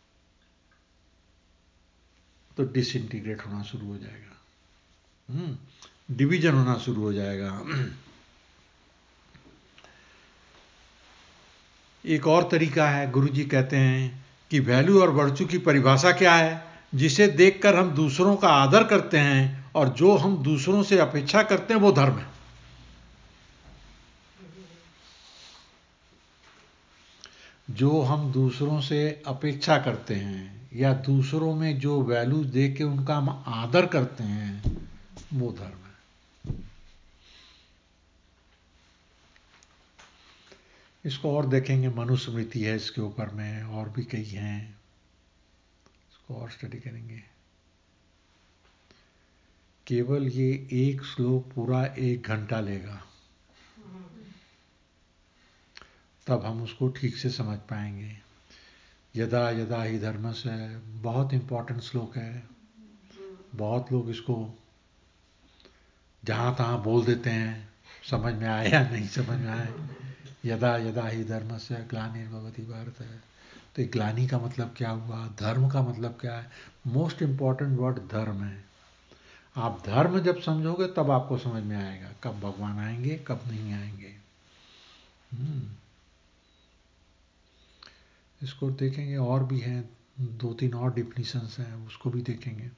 तो डिसइंटीग्रेट होना शुरू हो जाएगा, हम्म डिवीजन होना शुरू हो जाएगा। एक और तरीका है, गुरुजी कहते हैं कि वैल्यू और वर्चू की परिभाषा क्या है? जिसे देखकर हम दूसरों का आदर करते हैं और जो हम दूसरों से अपेक्षा करते हैं वो धर्म है। जो हम दूसरों से अपेक्षा करते हैं या दूसरों में जो वैल्यू दे के उनका हम आदर करते हैं वो धर्म है। इसको और देखेंगे, मनुस्मृति है इसके ऊपर में, और भी कई हैं, इसको और स्टडी करेंगे। केवल ये एक श्लोक पूरा एक घंटा लेगा, तब हम उसको ठीक से समझ पाएंगे। यदा यदा ही धर्मस्य है, बहुत इंपॉर्टेंट श्लोक है। बहुत लोग इसको जहाँ तहाँ बोल देते हैं, समझ में आए या नहीं समझ में आए। यदा यदा ही धर्मस्य ग्लानिर्भवति भारत है, तो ग्लानि का मतलब क्या हुआ, धर्म का मतलब क्या है? मोस्ट इंपॉर्टेंट वर्ड धर्म है। आप धर्म जब समझोगे तब आपको समझ में आएगा कब भगवान आएंगे कब नहीं आएंगे। इसको देखेंगे, और भी हैं, दो तीन और डिफिनीशंस हैं, उसको भी देखेंगे।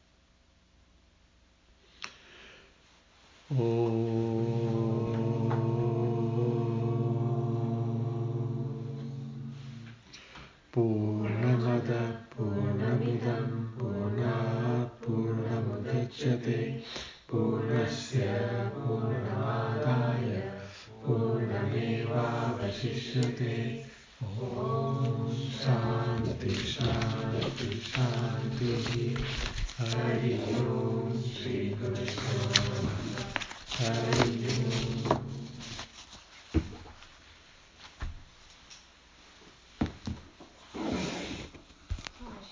पूर्णमद पूर्णमिदं पूर्णात् पूर्णमुदच्यते पूर्णस्य पूर्णमादाय पूर्णमेवावशिष्यते। ओम शांति शांति शांति। हरि ओम। श्री कृष्ण हरि